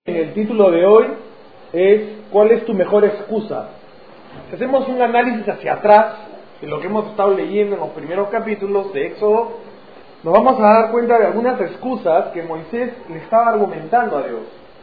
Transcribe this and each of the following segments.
El título de hoy es ¿cuál es tu mejor excusa? Si hacemos un análisis hacia atrás de lo que hemos estado leyendo en los primeros capítulos de Éxodo, nos vamos a dar cuenta de algunas excusas que Moisés le estaba argumentando a Dios.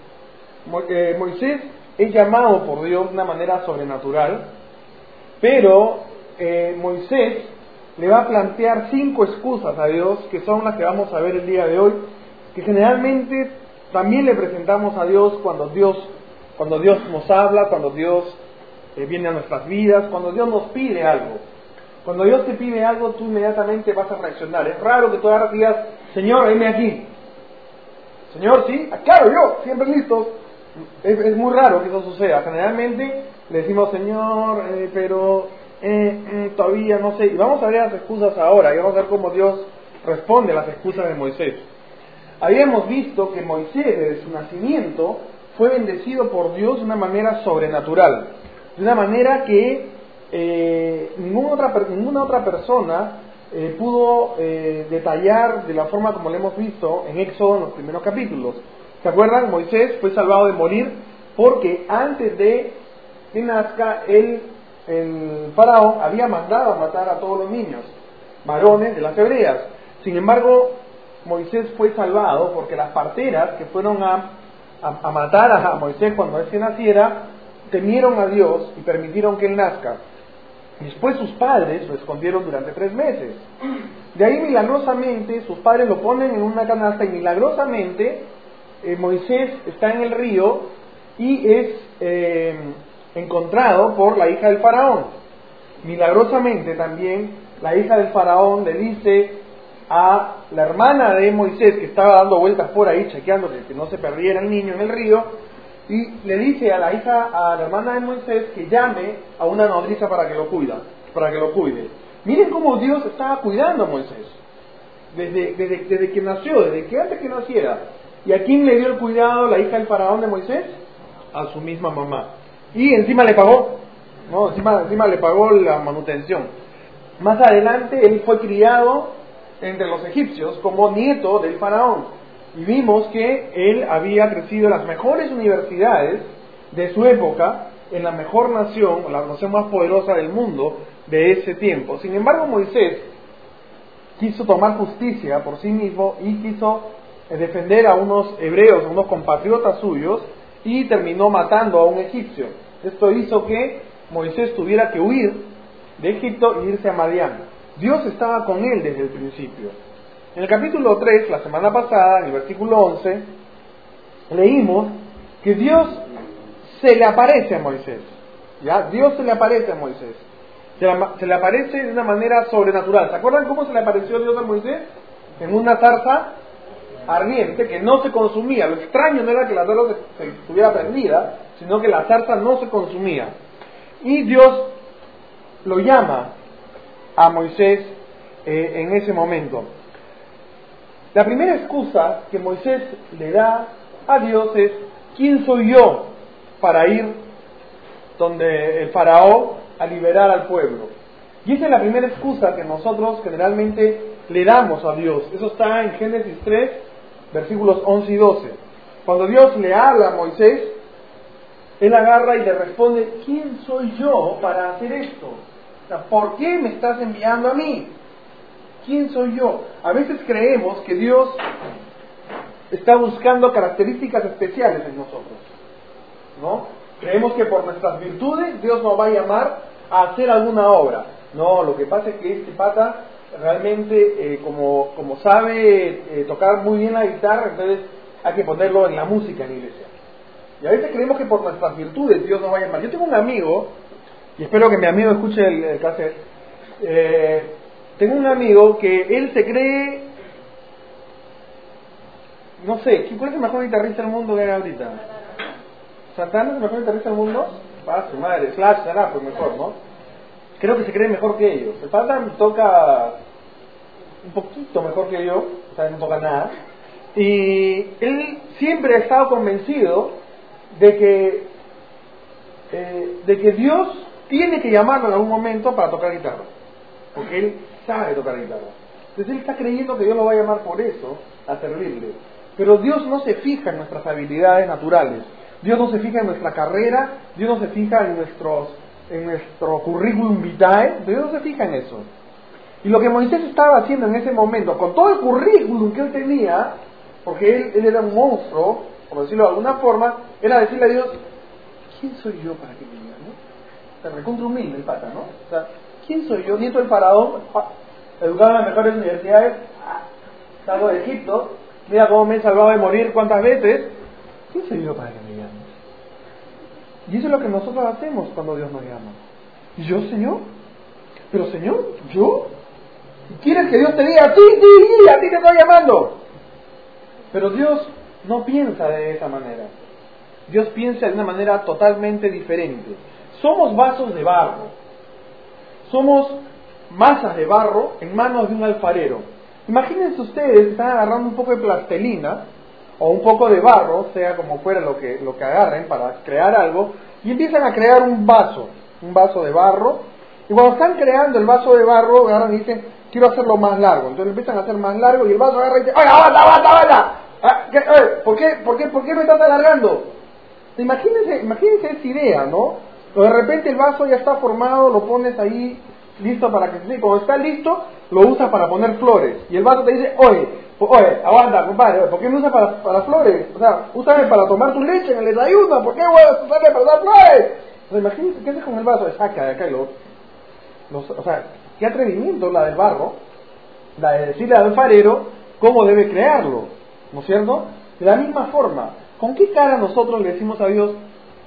Moisés es llamado por Dios de una manera sobrenatural, pero Moisés le va a plantear 5 excusas a Dios, que son las que vamos a ver el día de hoy, que generalmente también le presentamos a Dios cuando Dios nos habla, cuando Dios viene a nuestras vidas, cuando Dios nos pide algo. Cuando Dios te pide algo, tú inmediatamente vas a reaccionar. Es raro que tú ahora digas, Señor, heme aquí. Señor, sí, claro, yo, siempre listo. Es muy raro que eso suceda. Generalmente le decimos, Señor, pero todavía no sé. Y vamos a ver las excusas ahora, y vamos a ver cómo Dios responde a las excusas de Moisés. Habíamos visto que Moisés, desde su nacimiento, fue bendecido por Dios de una manera sobrenatural, de una manera que ninguna otra persona pudo detallar de la forma como lo hemos visto en Éxodo en los primeros capítulos. ¿Se acuerdan? Moisés fue salvado de morir porque antes de que nazca el faraón había mandado a matar a todos los niños, varones de las hebreas. Sin embargo, Moisés fue salvado porque las parteras que fueron a matar a Moisés cuando él se naciera, temieron a Dios y permitieron que él nazca. Después sus padres lo escondieron durante 3 meses. De ahí milagrosamente sus padres lo ponen en una canasta y milagrosamente Moisés está en el río y es encontrado por la hija del faraón. Milagrosamente también la hija del faraón le dice a la hermana de Moisés, que estaba dando vueltas por ahí chequeando que no se perdiera el niño en el río, y le dice a la hermana de Moisés que llame a una nodriza para que lo cuide. Miren cómo Dios estaba cuidando a Moisés desde que nació, desde que antes que naciera. ¿Y a quién le dio el cuidado la hija del faraón de Moisés? A su misma mamá. Y encima le pagó, ¿no? Encima le pagó la manutención. Más adelante él fue criado entre los egipcios como nieto del faraón, y vimos que él había crecido en las mejores universidades de su época, en la mejor nación, la nación más poderosa del mundo de ese tiempo. Sin embargo, Moisés quiso tomar justicia por sí mismo y quiso defender a unos hebreos, a unos compatriotas suyos, y terminó matando a un egipcio. Esto hizo que Moisés tuviera que huir de Egipto e irse a Madián. Dios estaba con él desde el principio. En el capítulo 3, la semana pasada, en el versículo 11, leímos que Dios se le aparece a Moisés. ¿Ya? Dios se le aparece a Moisés. Se le aparece de una manera sobrenatural. ¿Se acuerdan cómo se le apareció Dios a Moisés? En una zarza ardiente que no se consumía. Lo extraño no era que la zarza estuviera prendida, sino que la zarza no se consumía. Y Dios lo llama a Moisés en ese momento. La primera excusa que Moisés le da a Dios es: ¿quién soy yo para ir donde el faraón a liberar al pueblo? Y esa es la primera excusa que nosotros generalmente le damos a Dios. Eso está en Génesis 3, versículos 11 y 12. Cuando Dios le habla a Moisés, él agarra y le responde: ¿quién soy yo para hacer esto? O sea, ¿por qué me estás enviando a mí? ¿Quién soy yo? A veces creemos que Dios está buscando características especiales en nosotros, ¿no? Creemos que por nuestras virtudes Dios nos va a llamar a hacer alguna obra. No, lo que pasa es que este pata realmente, como sabe tocar muy bien la guitarra, entonces hay que ponerlo en la música en la iglesia. Y a veces creemos que por nuestras virtudes Dios nos va a llamar. Yo tengo un amigo, y espero que mi amigo escuche el cassette. Tengo un amigo que él se cree, no sé, ¿cuál es el mejor guitarrista del mundo que hay ahorita? ¿Santana es el mejor guitarrista del mundo? Ah, su madre, Slash será pues mejor, ¿no? Creo que se cree mejor que ellos. El pata toca un poquito mejor que yo, o sea, no toca nada. Y él siempre ha estado convencido de que Dios tiene que llamarlo en algún momento para tocar guitarra, porque él sabe tocar guitarra. Entonces él está creyendo que Dios lo va a llamar por eso a servirle. Pero Dios no se fija en nuestras habilidades naturales. Dios no se fija en nuestra carrera, Dios no se fija en nuestro currículum vitae, Dios no se fija en eso. Y lo que Moisés estaba haciendo en ese momento, con todo el currículum que él tenía, porque él era un monstruo, por decirlo de alguna forma, era decirle a Dios, ¿quién soy yo para que me llame? Se recontra humilde el pata, ¿no? O sea, ¿quién soy yo? Nieto del faraón, educado en las mejores universidades, salgo de Egipto, mira cómo me he salvado de morir cuántas veces. ¿Quién soy yo para que me llames? Y eso es lo que nosotros hacemos cuando Dios nos llama. ¿Y yo, Señor? Pero Señor, ¿yo? ¿Quieres que Dios te diga, sí, a ti te estoy llamando? Pero Dios no piensa de esa manera. Dios piensa de una manera totalmente diferente. Somos vasos de barro. Somos masas de barro en manos de un alfarero. Imagínense ustedes que están agarrando un poco de plastelina o un poco de barro, sea como fuera lo que agarren para crear algo, y empiezan a crear un vaso de barro, y cuando están creando el vaso de barro, agarran y dicen, quiero hacerlo más largo, entonces lo empiezan a hacer más largo, y el vaso agarra y dice, ¡ay, aguanta! ¿Por qué me estás alargando? Imagínense esa idea, ¿no? O de repente el vaso ya está formado, lo pones ahí, listo para que se seque, cuando está listo, lo usas para poner flores, y el vaso te dice, oye, aguanta, compadre, ¿por qué me usas para flores? O sea, úsame para tomar tu leche en el desayuno, ¿por qué voy a usarme para dar flores? O sea, imagínense, ¿qué haces con el vaso? Saca de acá o sea, qué atrevimiento la del barro, la de decirle al alfarero cómo debe crearlo, ¿no es cierto? De la misma forma, ¿con qué cara nosotros le decimos a Dios,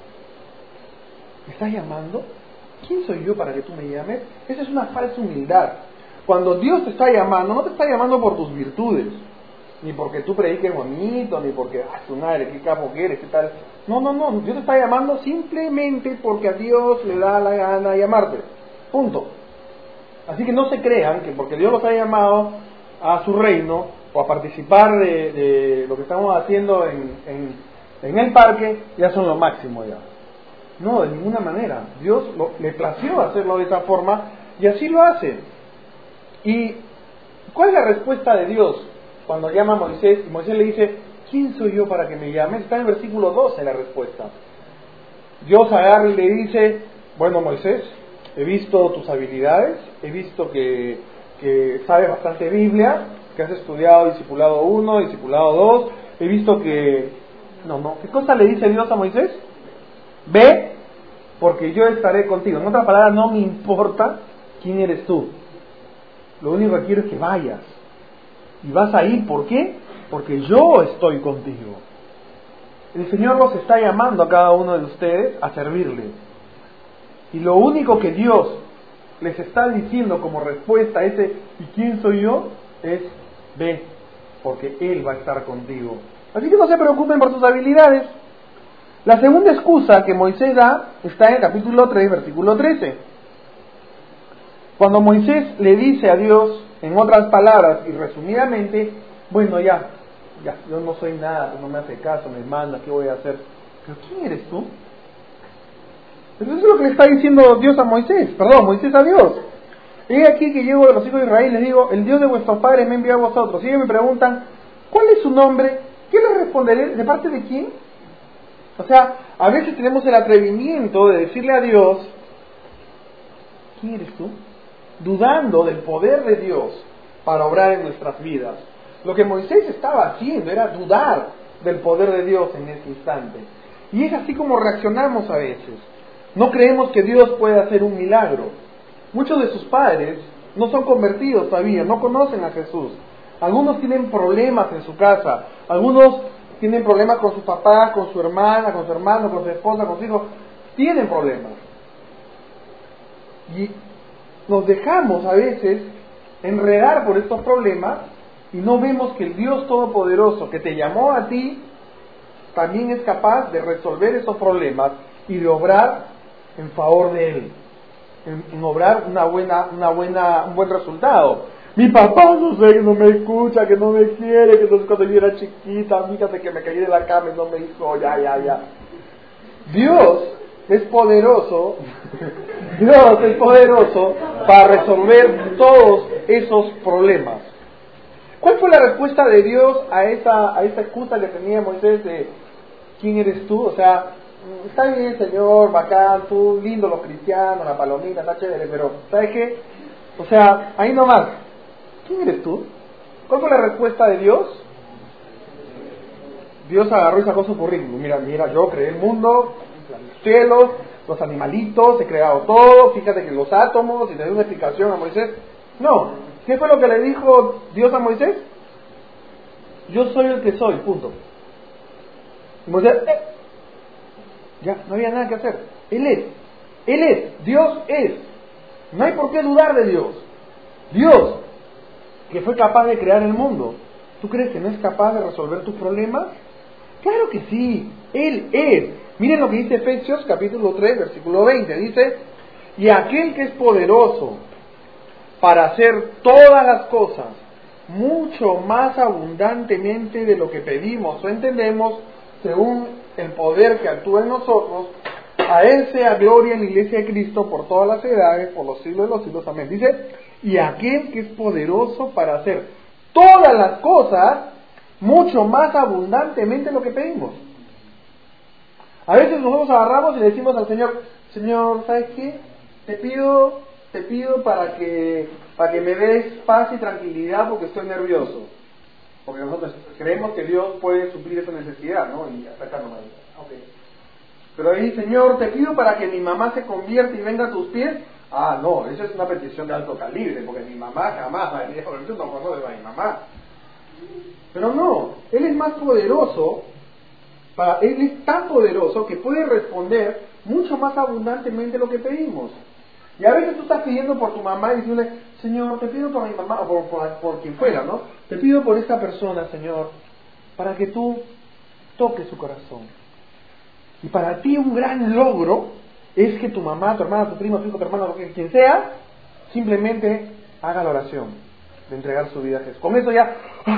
¿me estás llamando? ¿Quién soy yo para que tú me llames? Esa es una falsa humildad. Cuando Dios te está llamando, no te está llamando por tus virtudes, ni porque tú prediques bonito, ni porque, tu madre, qué capo que eres, qué tal. No, Dios te está llamando simplemente porque a Dios le da la gana de llamarte. Punto. Así que no se crean que porque Dios los ha llamado a su reino, o a participar de lo que estamos haciendo en el parque, ya son lo máximo ya. No, de ninguna manera. Dios le plació hacerlo de esa forma, y así lo hace. ¿Y cuál es la respuesta de Dios cuando llama a Moisés? Y Moisés le dice, ¿quién soy yo para que me llames? Está en el versículo 12 la respuesta. Dios agarra y le dice, bueno, Moisés, he visto tus habilidades, he visto que sabes bastante Biblia, que has estudiado discipulado 1, discipulado 2, he visto que... ¿Qué cosa le dice Dios a Moisés? Ve, porque yo estaré contigo. En otras palabras, no me importa quién eres tú. Lo único que quiero es que vayas. Y vas a ir, ¿por qué? Porque yo estoy contigo. El Señor los está llamando a cada uno de ustedes a servirle. Y lo único que Dios les está diciendo como respuesta a ese ¿y quién soy yo? Es ve, porque Él va a estar contigo. Así que no se preocupen por sus habilidades. La segunda excusa que Moisés da está en el capítulo 3, versículo 13. Cuando Moisés le dice a Dios, en otras palabras y resumidamente, bueno, ya, yo no soy nada, tú no me haces caso, me mandas, ¿qué voy a hacer? ¿Pero quién eres tú? Pero eso es lo que le está diciendo Dios a Moisés, Moisés a Dios. He aquí que llego de los hijos de Israel y les digo, el Dios de vuestros padres me envió a vosotros. Y ellos me preguntan, ¿cuál es su nombre? ¿Qué les responderé? ¿De parte de quién? O sea, a veces tenemos el atrevimiento de decirle a Dios, ¿quién eres tú? Dudando del poder de Dios para obrar en nuestras vidas. Lo que Moisés estaba haciendo era dudar del poder de Dios en ese instante. Y es así como reaccionamos a veces. No creemos que Dios puede hacer un milagro. Muchos de sus padres no son convertidos todavía, no conocen a Jesús. Algunos tienen problemas en su casa, algunos tienen problemas con sus papás, con su hermana, con su hermano, con su esposa, con sus hijos. Tienen problemas. Y nos dejamos a veces enredar por estos problemas y no vemos que el Dios Todopoderoso que te llamó a ti también es capaz de resolver esos problemas y de obrar en favor de Él, en obrar un buen resultado. Mi papá no sé, que no me escucha, que no me quiere, que entonces cuando yo era chiquita, fíjate que me caí de la cama y no me dijo, ya. Dios es poderoso, Dios es poderoso para resolver todos esos problemas. ¿Cuál fue la respuesta de Dios a esa excusa que tenía Moisés de ¿quién eres tú? O sea, está bien, Señor, bacán, tú, lindo los cristianos, la palomita, está chévere, pero ¿sabes qué? O sea, ahí nomás, ¿quién eres tú? ¿Cuál fue la respuesta de Dios? Dios agarró y sacó su currículum. Mira, yo creé el mundo, los cielos, los animalitos, he creado todo, fíjate que los átomos, y le dio una explicación a Moisés. No, ¿qué fue lo que le dijo Dios a Moisés? Yo soy el que soy, punto. Y Moisés, ya, no había nada que hacer. Él es, Dios es. No hay por qué dudar de Dios. Dios, que fue capaz de crear el mundo, ¿tú crees que no es capaz de resolver tus problemas? Claro que sí, Él es. Miren lo que dice Efesios capítulo 3, versículo 20. Dice, y aquel que es poderoso para hacer todas las cosas mucho más abundantemente de lo que pedimos o entendemos, según el poder que actúa en nosotros, a Él sea gloria en la iglesia de Cristo por todas las edades, por los siglos de los siglos. Amén. Dice, y aquel que es poderoso para hacer todas las cosas mucho más abundantemente de lo que pedimos. A veces nosotros agarramos y le decimos al Señor, Señor, ¿sabes qué? Te pido para que me des paz y tranquilidad porque estoy nervioso. Porque nosotros creemos que Dios puede suplir esa necesidad, ¿no? Y atacarnos ahí. Okay. Pero ahí, Señor, te pido para que mi mamá se convierta y venga a tus pies. Ah, no, esa es una petición de alto calibre, porque mi mamá jamás va a venir a tú no conoces a mi mamá. Pero no, Él es más poderoso, Él es tan poderoso que puede responder mucho más abundantemente lo que pedimos. Y a veces tú estás pidiendo por tu mamá y diciéndole, Señor, te pido por mi mamá, o por quien fuera, ¿no? Te pido por esta persona, Señor, para que tú toques su corazón. Y para ti un gran logro es que tu mamá, tu hermana, tu primo, tu hijo, tu hermano, quien sea, simplemente haga la oración de entregar su vida a Jesús. Con eso ya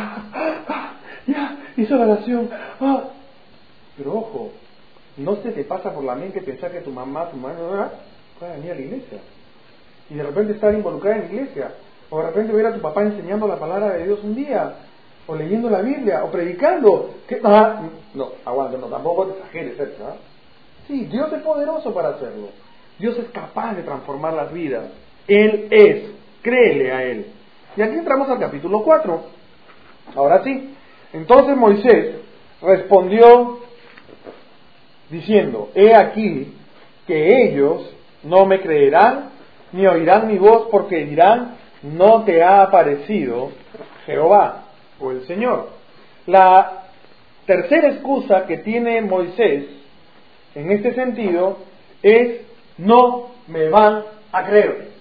hizo la oración. Pero ojo, no se te pasa por la mente pensar que tu mamá puede venir a la iglesia y de repente estar involucrada en la iglesia, o de repente ver a tu papá enseñando la palabra de Dios un día, o leyendo la Biblia, o predicando. No, aguanta, no, tampoco te exageres, ¿verdad? Sí, Dios es poderoso para hacerlo. Dios es capaz de transformar las vidas. Él es, créele a Él. Y aquí entramos al capítulo 4. Ahora sí, entonces Moisés respondió diciendo, he aquí que ellos no me creerán ni oirán mi voz porque dirán, no te ha aparecido Jehová o el Señor. La tercera excusa que tiene Moisés en este sentido es, no me van a creer.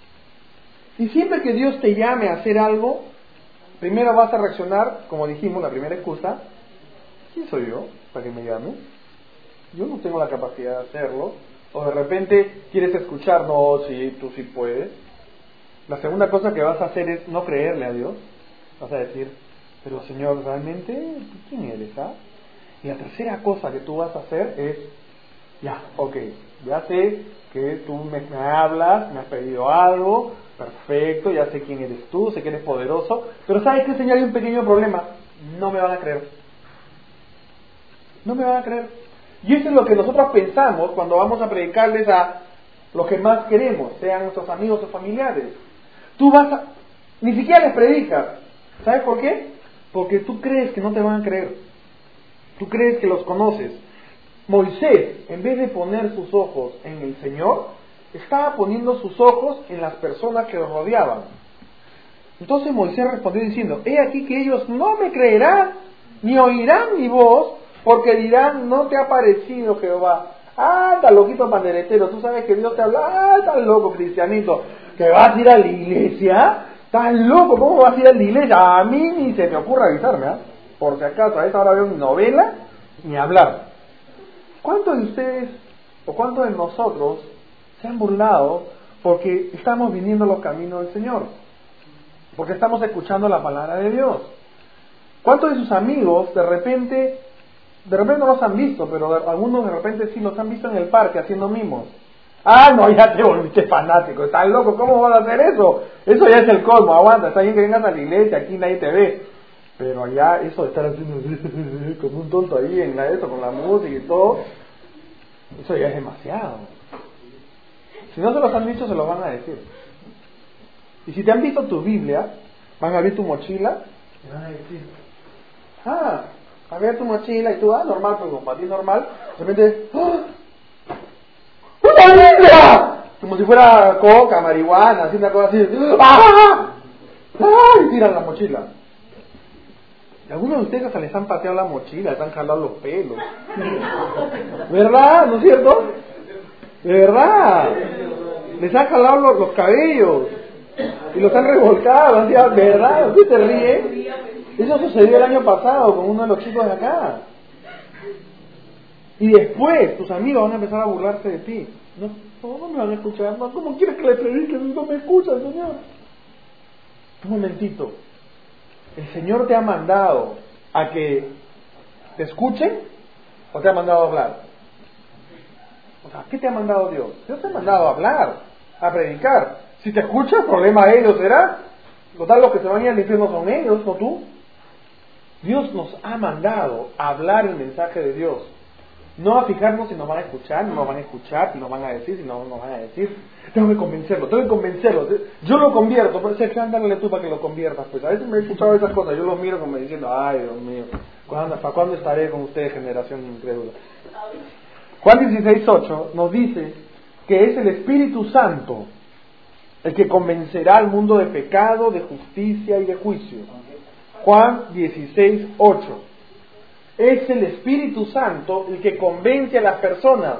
Y siempre que Dios te llame a hacer algo, primero vas a reaccionar, como dijimos, la primera excusa, ¿quién soy yo para que me llame? Yo no tengo la capacidad de hacerlo. O de repente quieres escuchar, no, sí, tú sí puedes. La segunda cosa que vas a hacer es no creerle a Dios. Vas a decir, pero Señor, ¿realmente quién eres? Y la tercera cosa que tú vas a hacer es, ya, ok, ya sé que tú me hablas, me has pedido algo, perfecto, ya sé quién eres tú, sé que eres poderoso, pero ¿sabes qué, Señor? Hay un pequeño problema, no me van a creer. No me van a creer. Y eso es lo que nosotros pensamos cuando vamos a predicarles a los que más queremos, sean nuestros amigos o familiares. Ni siquiera les predicas. ¿Sabes por qué? Porque tú crees que no te van a creer. Tú crees que los conoces. Moisés, en vez de poner sus ojos en el Señor, estaba poniendo sus ojos en las personas que los rodeaban. Entonces Moisés respondió diciendo, he aquí que ellos no me creerán, ni oirán mi voz, porque dirán, no te ha parecido Jehová. Anda, loquito panderetero, tú sabes que Dios te habla. Estás loco, cristianito, que vas a ir a la iglesia. Estás loco, ¿cómo vas a ir a la iglesia? A mí ni se me ocurre avisarme, por si acaso, a esa hora veo mi novela, ni hablar. ¿Cuántos de ustedes, o cuántos de nosotros, se han burlado porque estamos viniendo a los caminos del Señor? Porque estamos escuchando la palabra de Dios. ¿Cuántos de sus amigos de repente no los han visto, pero algunos de repente sí los han visto en el parque haciendo mimos? Ah, no, ya te volviste fanático, estás loco, ¿cómo vas a hacer eso? Eso ya es el colmo, aguanta, está bien que vengas a la iglesia, aquí nadie te ve. Pero allá eso de estar haciendo como un tonto ahí en eso, con la música y todo, eso ya es demasiado. Si no se los han dicho, se los van a decir. Y si te han visto tu Biblia, van a ver tu mochila y van a decir, a ver tu mochila y tú, normal, pues como para ti normal, de repente, ¡una Biblia! Como si fuera coca, marihuana, así una cosa así, y tiran la mochila. Y algunos de ustedes hasta les han pateado la mochila, les han jalado los pelos. ¿Verdad? ¿No es cierto? De verdad. Les han jalado los cabellos y los han revolcado, ¿verdad? ¿Usted se ríe? Eso sucedió el año pasado con uno de los chicos de acá. Y después tus amigos van a empezar a burlarse de ti. No me van a escuchar. No, ¿cómo quieres que le predique si no me escuchan, Señor? Un momentito. ¿El Señor te ha mandado a que te escuchen o te ha mandado a hablar? O sea, ¿qué te ha mandado Dios? Dios te ha mandado a hablar, a predicar. Si te escucha, el problema de ellos será. Total, los que se van a ir al infierno son ellos, no tú. Dios nos ha mandado a hablar el mensaje de Dios. No a fijarnos si nos van a escuchar, no nos van a escuchar, si nos van a decir, si no nos van a decir. Tengo que convencerlo. Yo lo convierto, pero si ándale tú para que lo conviertas. Pues a veces me he escuchado esas cosas, yo los miro como diciendo, ay Dios mío, ¿para cuándo estaré con ustedes, generación incrédula? Juan 16:8 nos dice que es el Espíritu Santo el que convencerá al mundo de pecado, de justicia y de juicio. Juan 16:8. Es el Espíritu Santo el que convence a las personas.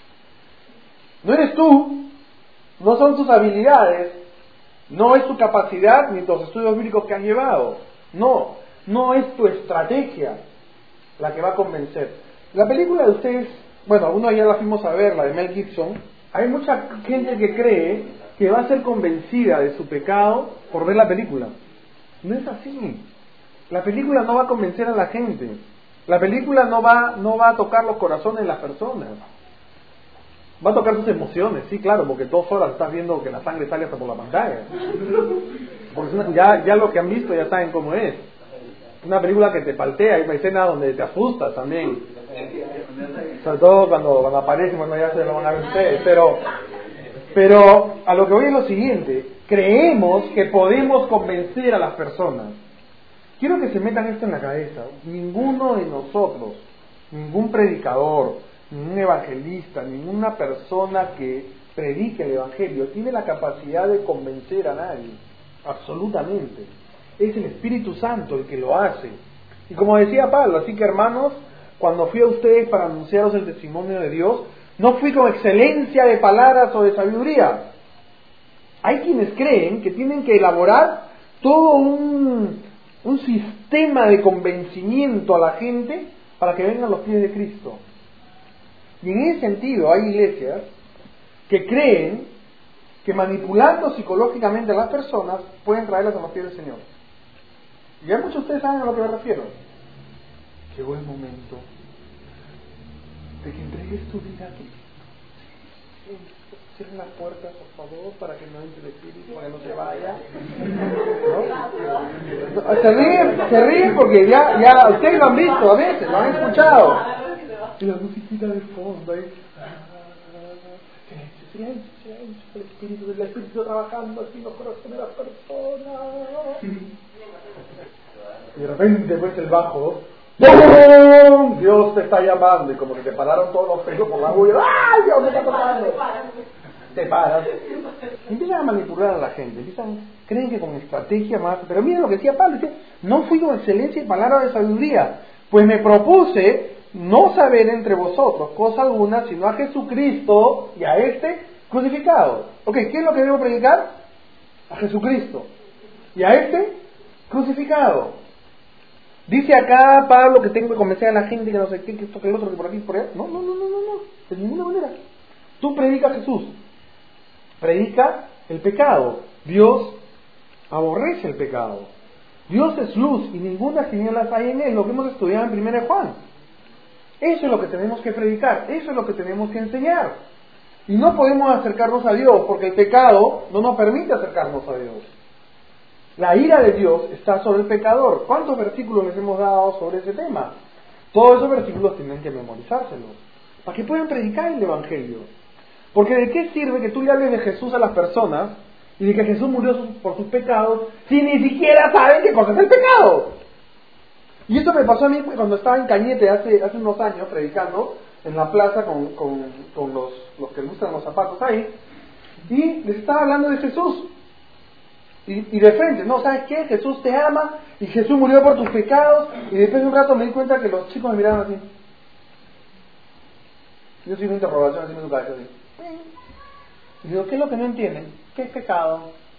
No eres tú, no son tus habilidades, no es tu capacidad ni los estudios bíblicos que has llevado. No es tu estrategia la que va a convencer. La película de ustedes, bueno, algunos ya la fuimos a ver, la de Mel Gibson. Hay mucha gente que cree que va a ser convencida de su pecado por ver la película. No es así. La película no va a convencer a la gente. La película no va a tocar los corazones de las personas. Va a tocar sus emociones, sí, claro, porque 2 horas estás viendo que la sangre sale hasta por la pantalla. Porque ya lo que han visto ya saben cómo es. Una película que te paltea, hay escenas donde te asustas también. Sobre todo cuando aparece, bueno, ya se lo van a ver ustedes. Pero a lo que voy es lo siguiente: creemos que podemos convencer a las personas. Quiero que se metan esto en la cabeza. Ninguno de nosotros, ningún predicador, ningún evangelista, ninguna persona que predique el evangelio tiene la capacidad de convencer a nadie. Absolutamente. Es el Espíritu Santo el que lo hace. Y como decía Pablo, así que hermanos, cuando fui a ustedes para anunciaros el testimonio de Dios, no fui con excelencia de palabras o de sabiduría. Hay quienes creen que tienen que elaborar todo un sistema de convencimiento a la gente para que vengan a los pies de Cristo. Y en ese sentido hay iglesias que creen que manipulando psicológicamente a las personas pueden traerlas a los pies del Señor. Y ya muchos de ustedes saben a lo que me refiero. Llegó el momento de que entregues tu vida a Cristo. Cierren las puertas, por favor, para que no entre el Espíritu, para que no se vaya. ¿No? Se ríen porque ya ustedes lo han visto a veces, lo han escuchado. Y la musiquita de fondo ahí. Silencio, el Espíritu trabajando así en los corazones de las personas. Y de repente pues el bajo, ¡bum! Dios te está llamando, y como que te pararon todos los pelos por la bulla. ¡Ay, Dios me está tocando! Te paras. Empiezan a manipular a la gente, creen que con estrategia más. Pero miren lo que decía Pablo, dice, no fui con excelencia y palabra de sabiduría, pues me propuse no saber entre vosotros cosa alguna, sino a Jesucristo y a este crucificado. Ok, ¿qué es lo que debo predicar? A Jesucristo y a este crucificado. Dice acá Pablo que tengo que convencer a la gente que no sé qué, que esto, que el otro, que por aquí, por allá. No, de ninguna manera. Tú predica a Jesús, predica el pecado. Dios aborrece el pecado. Dios es luz y ninguna tinieblas hay en él, lo que hemos estudiado en 1 Juan. Eso es lo que tenemos que predicar, eso es lo que tenemos que enseñar. Y no podemos acercarnos a Dios porque el pecado no nos permite acercarnos a Dios. La ira de Dios está sobre el pecador. ¿Cuántos versículos les hemos dado sobre ese tema? Todos esos versículos tienen que memorizárselos para que puedan predicar el Evangelio. Porque ¿de qué sirve que tú le hables de Jesús a las personas y de que Jesús murió por sus pecados si ni siquiera saben qué cosa es el pecado? Y esto me pasó a mí cuando estaba en Cañete hace unos años predicando en la plaza con los que usan los zapatos ahí, y les estaba hablando de Jesús. Y de frente, ¿no? ¿Sabes qué? Jesús te ama y Jesús murió por tus pecados. Y después de un rato me di cuenta que los chicos me miraban así. Yo soy una interrogación así en su cabeza así. Y digo, ¿qué es lo que no entienden? ¿Qué es pecado?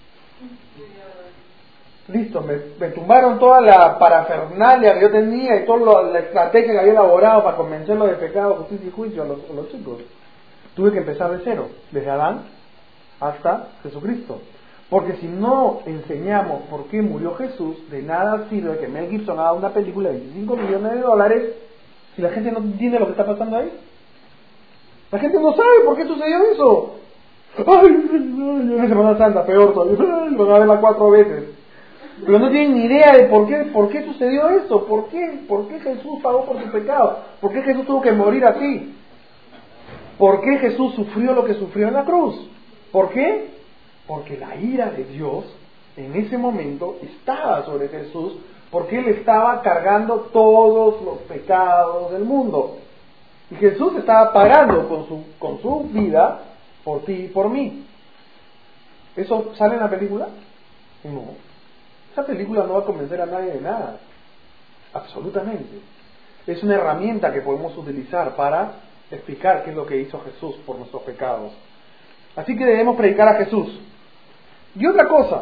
Listo, me tumbaron toda la parafernalia que yo tenía y toda la estrategia que había elaborado para convencerlos de pecado, justicia y juicio a los chicos. Tuve que empezar de cero, desde Adán hasta Jesucristo. Porque si no enseñamos por qué murió Jesús, de nada sirve que Mel Gibson haga una película de $25 millones si la gente no entiende lo que está pasando ahí. La gente no sabe por qué sucedió eso. Ay, en Semana Santa, peor todavía. Ay, van a verla 4 veces. Pero no tienen ni idea de por qué sucedió eso. ¿Por qué Jesús pagó por su pecado? ¿Por qué Jesús tuvo que morir así? ¿Por qué Jesús sufrió lo que sufrió en la cruz? ¿Por qué? Porque la ira de Dios en ese momento estaba sobre Jesús, porque Él estaba cargando todos los pecados del mundo. Y Jesús estaba pagando con su vida por ti y por mí. ¿Eso sale en la película? No. Esa película no va a convencer a nadie de nada. Absolutamente. Es una herramienta que podemos utilizar para explicar qué es lo que hizo Jesús por nuestros pecados. Así que debemos predicar a Jesús. Y otra cosa,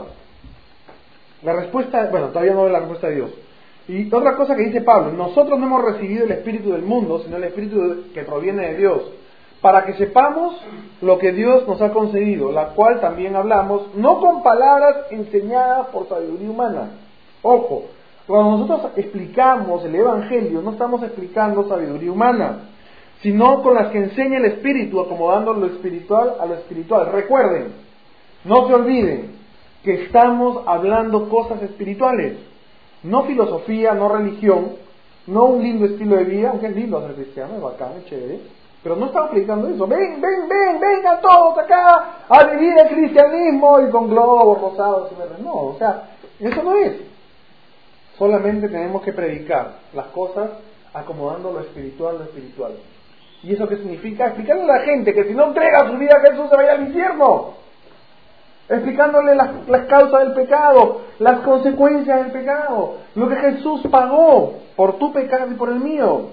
la respuesta, bueno, todavía no es la respuesta de Dios. Y otra cosa que dice Pablo, nosotros no hemos recibido el espíritu del mundo, sino el espíritu que proviene de Dios, para que sepamos lo que Dios nos ha concedido, la cual también hablamos, no con palabras enseñadas por sabiduría humana. Ojo, cuando nosotros explicamos el Evangelio, no estamos explicando sabiduría humana, sino con las que enseña el Espíritu, acomodando lo espiritual a lo espiritual. Recuerden, no se olviden que estamos hablando cosas espirituales, no filosofía, no religión, no un lindo estilo de vida, aunque es lindo ser cristiano, es bacán, es chévere, pero no estamos predicando eso. Vengan todos acá a vivir el cristianismo y con globos rosados y verdes. No, o sea, eso no es. Solamente tenemos que predicar las cosas acomodando lo espiritual. ¿Y eso qué significa? Explicarle a la gente que si no entrega su vida a Jesús se vaya al infierno. Explicándole las causas del pecado, las consecuencias del pecado, lo que Jesús pagó por tu pecado y por el mío.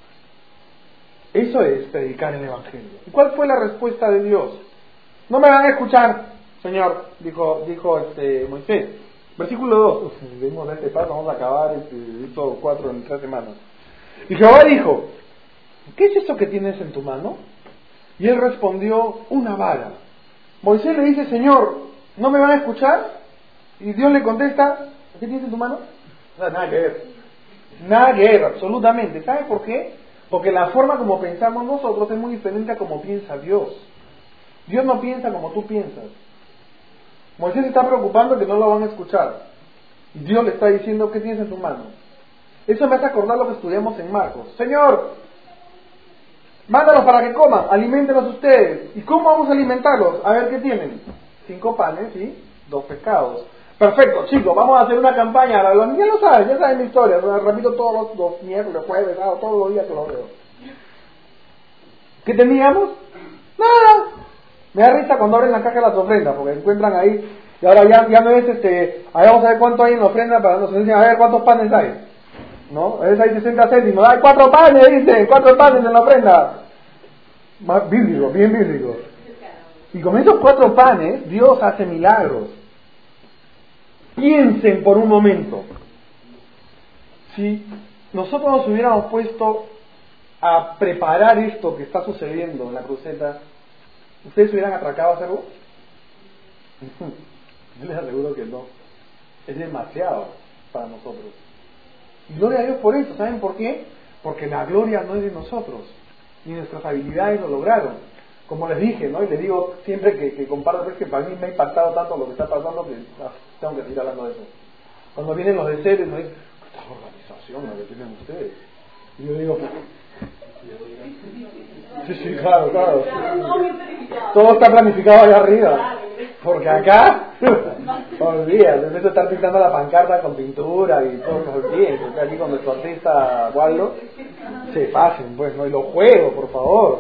Eso es predicar el Evangelio. ¿Y cuál fue la respuesta de Dios? No me van a escuchar, Señor, dijo Moisés. Versículo 2. Si leímos este paso, vamos a acabar estos 4 en 3 semanas. Y Jehová dijo, ¿qué es eso que tienes en tu mano? Y él respondió, una vara. Moisés le dice, Señor, ¿no me van a escuchar? Y Dios le contesta, ¿qué tienes en tu mano? Nada que ver. Nada que ver, absolutamente. ¿Sabes por qué? Porque la forma como pensamos nosotros es muy diferente a como piensa Dios. Dios no piensa como tú piensas. Moisés se está preocupando que no lo van a escuchar. Y Dios le está diciendo, ¿qué tienes en tu mano? Eso me hace acordar lo que estudiamos en Marcos. Señor, mándalos para que coman, aliméntenlos ustedes. ¿Y cómo vamos a alimentarlos? A ver, ¿qué tienen? 5 panes y 2 pescados. Perfecto, chicos, vamos a hacer una campaña. Ya lo saben, ya saben mi historia. Lo repito todos los miércoles, jueves, sábado, todos los días que lo veo. ¿Qué teníamos? Nada. Me da risa cuando abren la caja de las ofrendas, porque encuentran ahí, y ahora ya no es ahí vamos a ver cuánto hay en la ofrenda, para nos enseñan a ver cuántos panes hay. ¿No? A veces hay 60 céntimos, hay 4 panes, dicen, 4 panes en la ofrenda. Más bíblico, bien bíblico. Y con esos 4 panes, Dios hace milagros. Piensen por un momento. Si nosotros nos hubiéramos puesto a preparar esto que está sucediendo en la cruceta, ¿ustedes se hubieran atracado a hacerlo? Yo les aseguro que no. Es demasiado para nosotros. Y gloria a Dios por eso. ¿Saben por qué? Porque la gloria no es de nosotros, ni nuestras habilidades lo lograron. como les dije, ¿no? Y les digo siempre que comparto, es que para mí me ha impactado tanto lo que está pasando que tengo que seguir hablando de eso. Cuando vienen los de seres, me dicen, esta organización la que tienen ustedes. Y yo digo, sí, claro. Todo está planificado allá arriba. Porque acá, olvídate, empiezo a estar pintando la pancarta con pintura y todo, no olviden, que aquí con nuestro artista Waldo, se pasen, pues, ¿no? Y los juegos, por favor.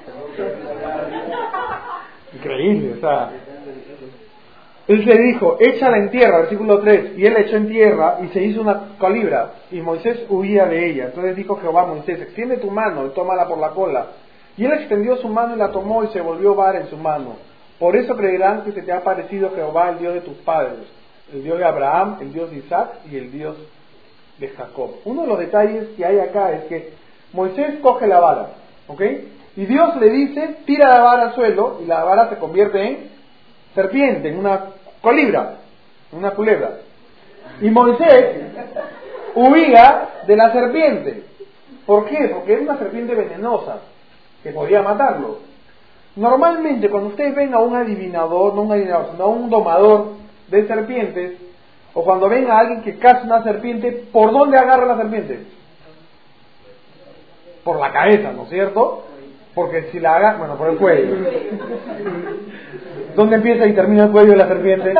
Increíble, o sea. Él le dijo, échala en tierra, versículo 3, y él la echó en tierra y se hizo una colibra, y Moisés huía de ella. Entonces dijo Jehová a Moisés, extiende tu mano y tómala por la cola. Y él extendió su mano y la tomó y se volvió vara en su mano. Por eso creerán que se te ha parecido Jehová, el Dios de tus padres, el Dios de Abraham, el Dios de Isaac y el Dios de Jacob. Uno de los detalles que hay acá es que Moisés coge la vara, ¿ok? Y Dios le dice, tira la vara al suelo, y la vara se convierte en serpiente, en una colibra, en una culebra. Y Moisés huía de la serpiente. ¿Por qué? Porque era una serpiente venenosa, que podía matarlo. Normalmente cuando ustedes ven a un adivinador, no un adivinador, sino a un domador de serpientes, o cuando ven a alguien que caza una serpiente, ¿por dónde agarra la serpiente? Por la cabeza, ¿no es cierto? Porque si la agarra, bueno, por el cuello. ¿Dónde empieza y termina el cuello de la serpiente?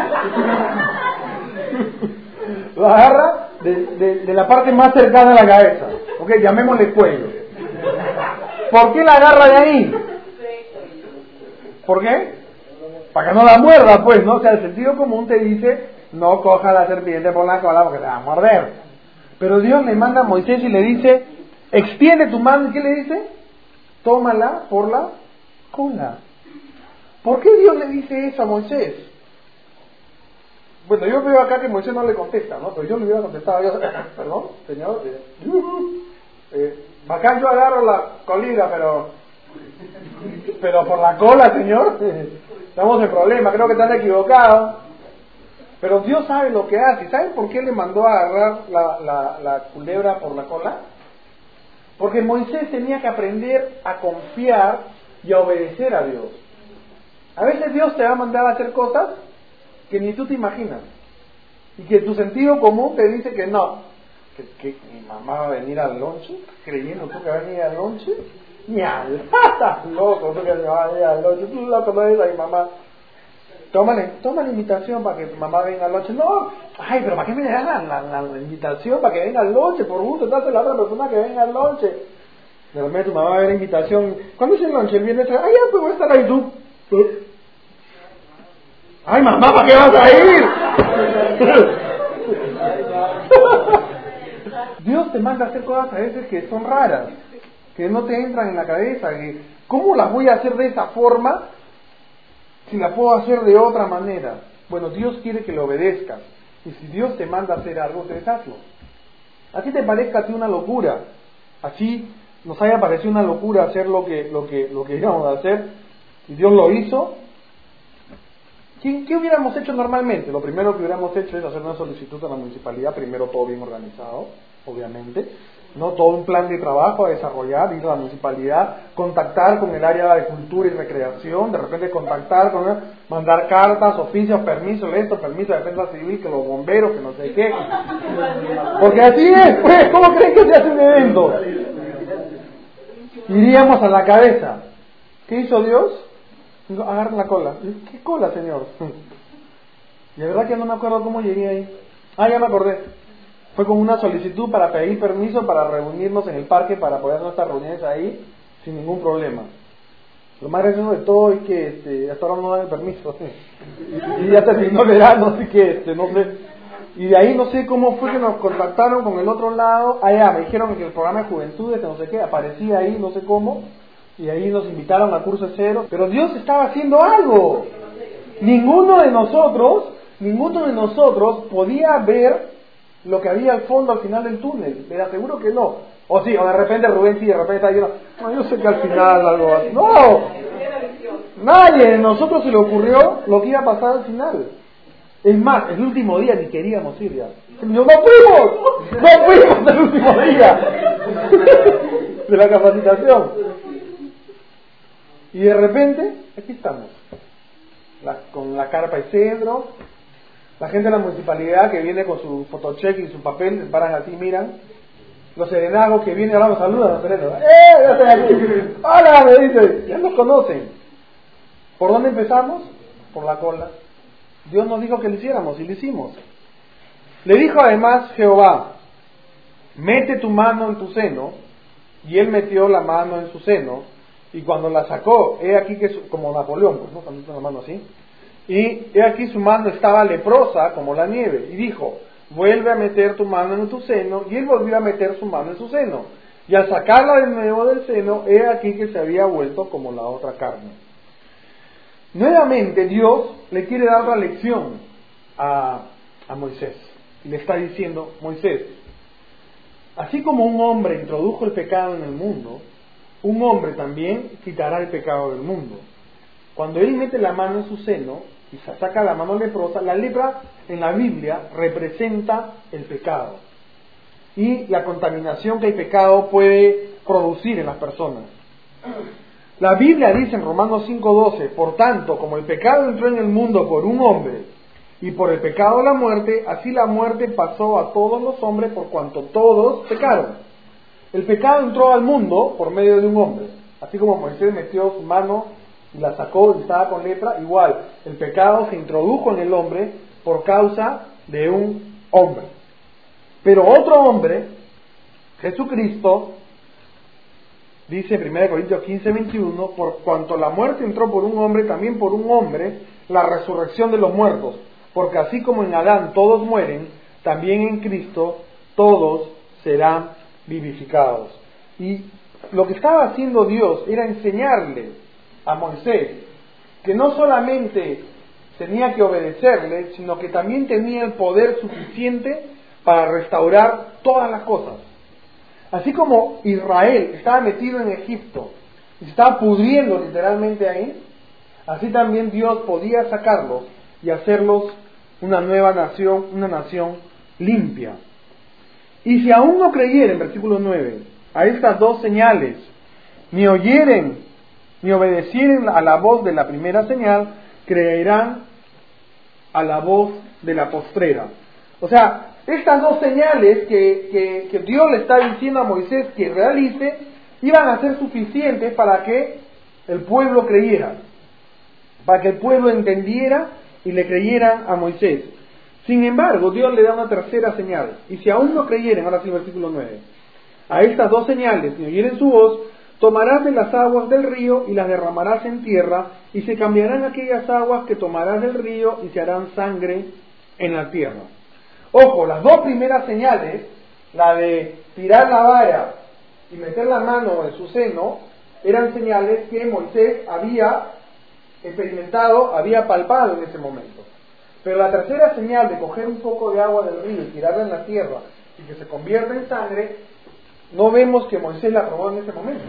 Lo agarra de la parte más cercana a la cabeza, ¿ok? Llamémosle cuello. ¿Por qué la agarra de ahí? ¿Por qué? Para que no la muerda, pues, ¿no? O sea, el sentido común te dice, no coja la serpiente por la cola porque te va a morder. Pero Dios le manda a Moisés y le dice, extiende tu mano, ¿y qué le dice? Tómala por la cola. ¿Por qué Dios le dice eso a Moisés? Bueno, yo veo acá que Moisés no le contesta, ¿no? Pero yo le hubiera contestado, yo, perdón, señor, bacán, yo agarro la colibra, pero por la cola, señor, estamos en problema, creo que están equivocados. Pero Dios sabe lo que hace. ¿Saben por qué le mandó a agarrar la culebra por la cola? Porque Moisés tenía que aprender a confiar y a obedecer a Dios. A veces Dios te va a mandar a hacer cosas que ni tú te imaginas, y que tu sentido común te dice que no. ¿Que mi mamá va a venir al lonche? ¿Creyendo tú que va a venir al lonche? Ni al estás loco, tú que va a venir al lonche, tú la conoces a mi mamá. Toma la invitación para que tu mamá venga al lonche. No, ay, pero ¿para qué me dan la invitación para que venga al lonche? Por gusto, te hace la otra persona que venga al lonche. De repente tu mamá va a ver la invitación. ¿Cuándo es el lonche? El viernes. Ay, ya, pues voy a estar ahí tú. Ay, mamá, ¿para qué vas a ir? Dios te manda a hacer cosas a veces que son raras, que no te entran en la cabeza. Que, ¿cómo las voy a hacer de esa forma si la puedo hacer de otra manera? Bueno, Dios quiere que le obedezcas. Y si Dios te manda a hacer algo, te hazlo. Así te parezca a ti una locura, así nos haya parecido una locura hacer lo que íbamos a hacer, y Dios lo hizo. ¿Qué hubiéramos hecho normalmente? Lo primero que hubiéramos hecho es hacer una solicitud a la municipalidad, primero todo bien organizado, obviamente, no todo un plan de trabajo a desarrollar, ir a la municipalidad, contactar con el área de cultura y recreación, de repente contactar con mandar cartas, oficios, permisos, permiso de defensa civil, que los bomberos, que no sé qué, porque así es, pues, ¿cómo creen que se hace un evento? Iríamos a la cabeza. ¿Qué hizo Dios? Digo, agarren la cola. ¿Qué cola, señor? Y la verdad que no me acuerdo cómo llegué ahí. Ah, ya me acordé. Fue con una solicitud para pedir permiso para reunirnos en el parque, para poder hacer nuestras reuniones ahí sin ningún problema. Lo más gracioso de todo es que hasta ahora no dan el permiso. Y ya terminó el verano, así que no sé. Y de ahí no sé cómo fue que nos contactaron con el otro lado. Allá me dijeron que el programa de juventudes, que no sé qué, aparecía ahí, no sé cómo. Y ahí nos invitaron a curso cero. Pero Dios estaba haciendo algo. Ninguno de nosotros podía ver lo que había al fondo, al final del túnel. Les aseguro que no. O sí, o de repente Rubén sí, de repente está diciendo, no, yo sé que al final algo va a... No, nadie de nosotros se le ocurrió lo que iba a pasar al final. Es más, el último día ni queríamos ir ya. ¡No fuimos el último día de la capacitación! Y de repente, aquí estamos, con la carpa de cedro, la gente de la municipalidad que viene con su fotocheck y su papel, les paran así, miran. Los serenagos que vienen, ahora nos saludan a los serenos. ¡Ya estoy aquí! ¡Hola! Me dicen, ya nos conocen. ¿Por dónde empezamos? Por la cola. Dios nos dijo que lo hiciéramos y lo hicimos. Le dijo además Jehová: mete tu mano en tu seno. Y él metió la mano en su seno, y cuando la sacó, he aquí que como Napoleón, pues, ¿no? Cuando hizo la mano así, y he aquí su mano estaba leprosa como la nieve, y dijo: vuelve a meter tu mano en tu seno, y él volvió a meter su mano en su seno, y al sacarla de nuevo del seno, he aquí que se había vuelto como la otra carne. Nuevamente Dios le quiere dar la lección a Moisés, y le está diciendo: Moisés, así como un hombre introdujo el pecado en el mundo, un hombre también quitará el pecado del mundo. Cuando él mete la mano en su seno y saca la mano leprosa, la lepra en la Biblia representa el pecado y la contaminación que el pecado puede producir en las personas. La Biblia dice en Romanos 5:12: por tanto, como el pecado entró en el mundo por un hombre, y por el pecado la muerte, así la muerte pasó a todos los hombres por cuanto todos pecaron. El pecado entró al mundo por medio de un hombre. Así como Moisés metió su mano y la sacó y estaba con lepra, igual, el pecado se introdujo en el hombre por causa de un hombre. Pero otro hombre, Jesucristo, dice en 1 Corintios 15:21, por cuanto la muerte entró por un hombre, también por un hombre la resurrección de los muertos. Porque así como en Adán todos mueren, también en Cristo todos serán vivificados. Y lo que estaba haciendo Dios era enseñarle a Moisés que no solamente tenía que obedecerle, sino que también tenía el poder suficiente para restaurar todas las cosas. Así como Israel estaba metido en Egipto y se estaba pudriendo literalmente ahí, así también Dios podía sacarlos y hacerlos una nueva nación, una nación limpia. Y si aún no creyeren, versículo 9, a estas dos señales, ni oyeren, ni obedecieren a la voz de la primera señal, creerán a la voz de la postrera. O sea, estas dos señales que Dios le está diciendo a Moisés que realice, iban a ser suficientes para que el pueblo creyera, para que el pueblo entendiera y le creyeran a Moisés. Sin embargo, Dios le da una tercera señal. Y si aún no creyeren, ahora sí, versículo 9, a estas dos señales, ni oyeren su voz, tomarás de las aguas del río y las derramarás en tierra, y se cambiarán aquellas aguas que tomarás del río y se harán sangre en la tierra. Ojo, las dos primeras señales, la de tirar la vara y meter la mano en su seno, eran señales que Moisés había experimentado, había palpado en ese momento. Pero la tercera señal de coger un poco de agua del río y tirarla en la tierra y que se convierta en sangre, no vemos que Moisés la probó en ese momento.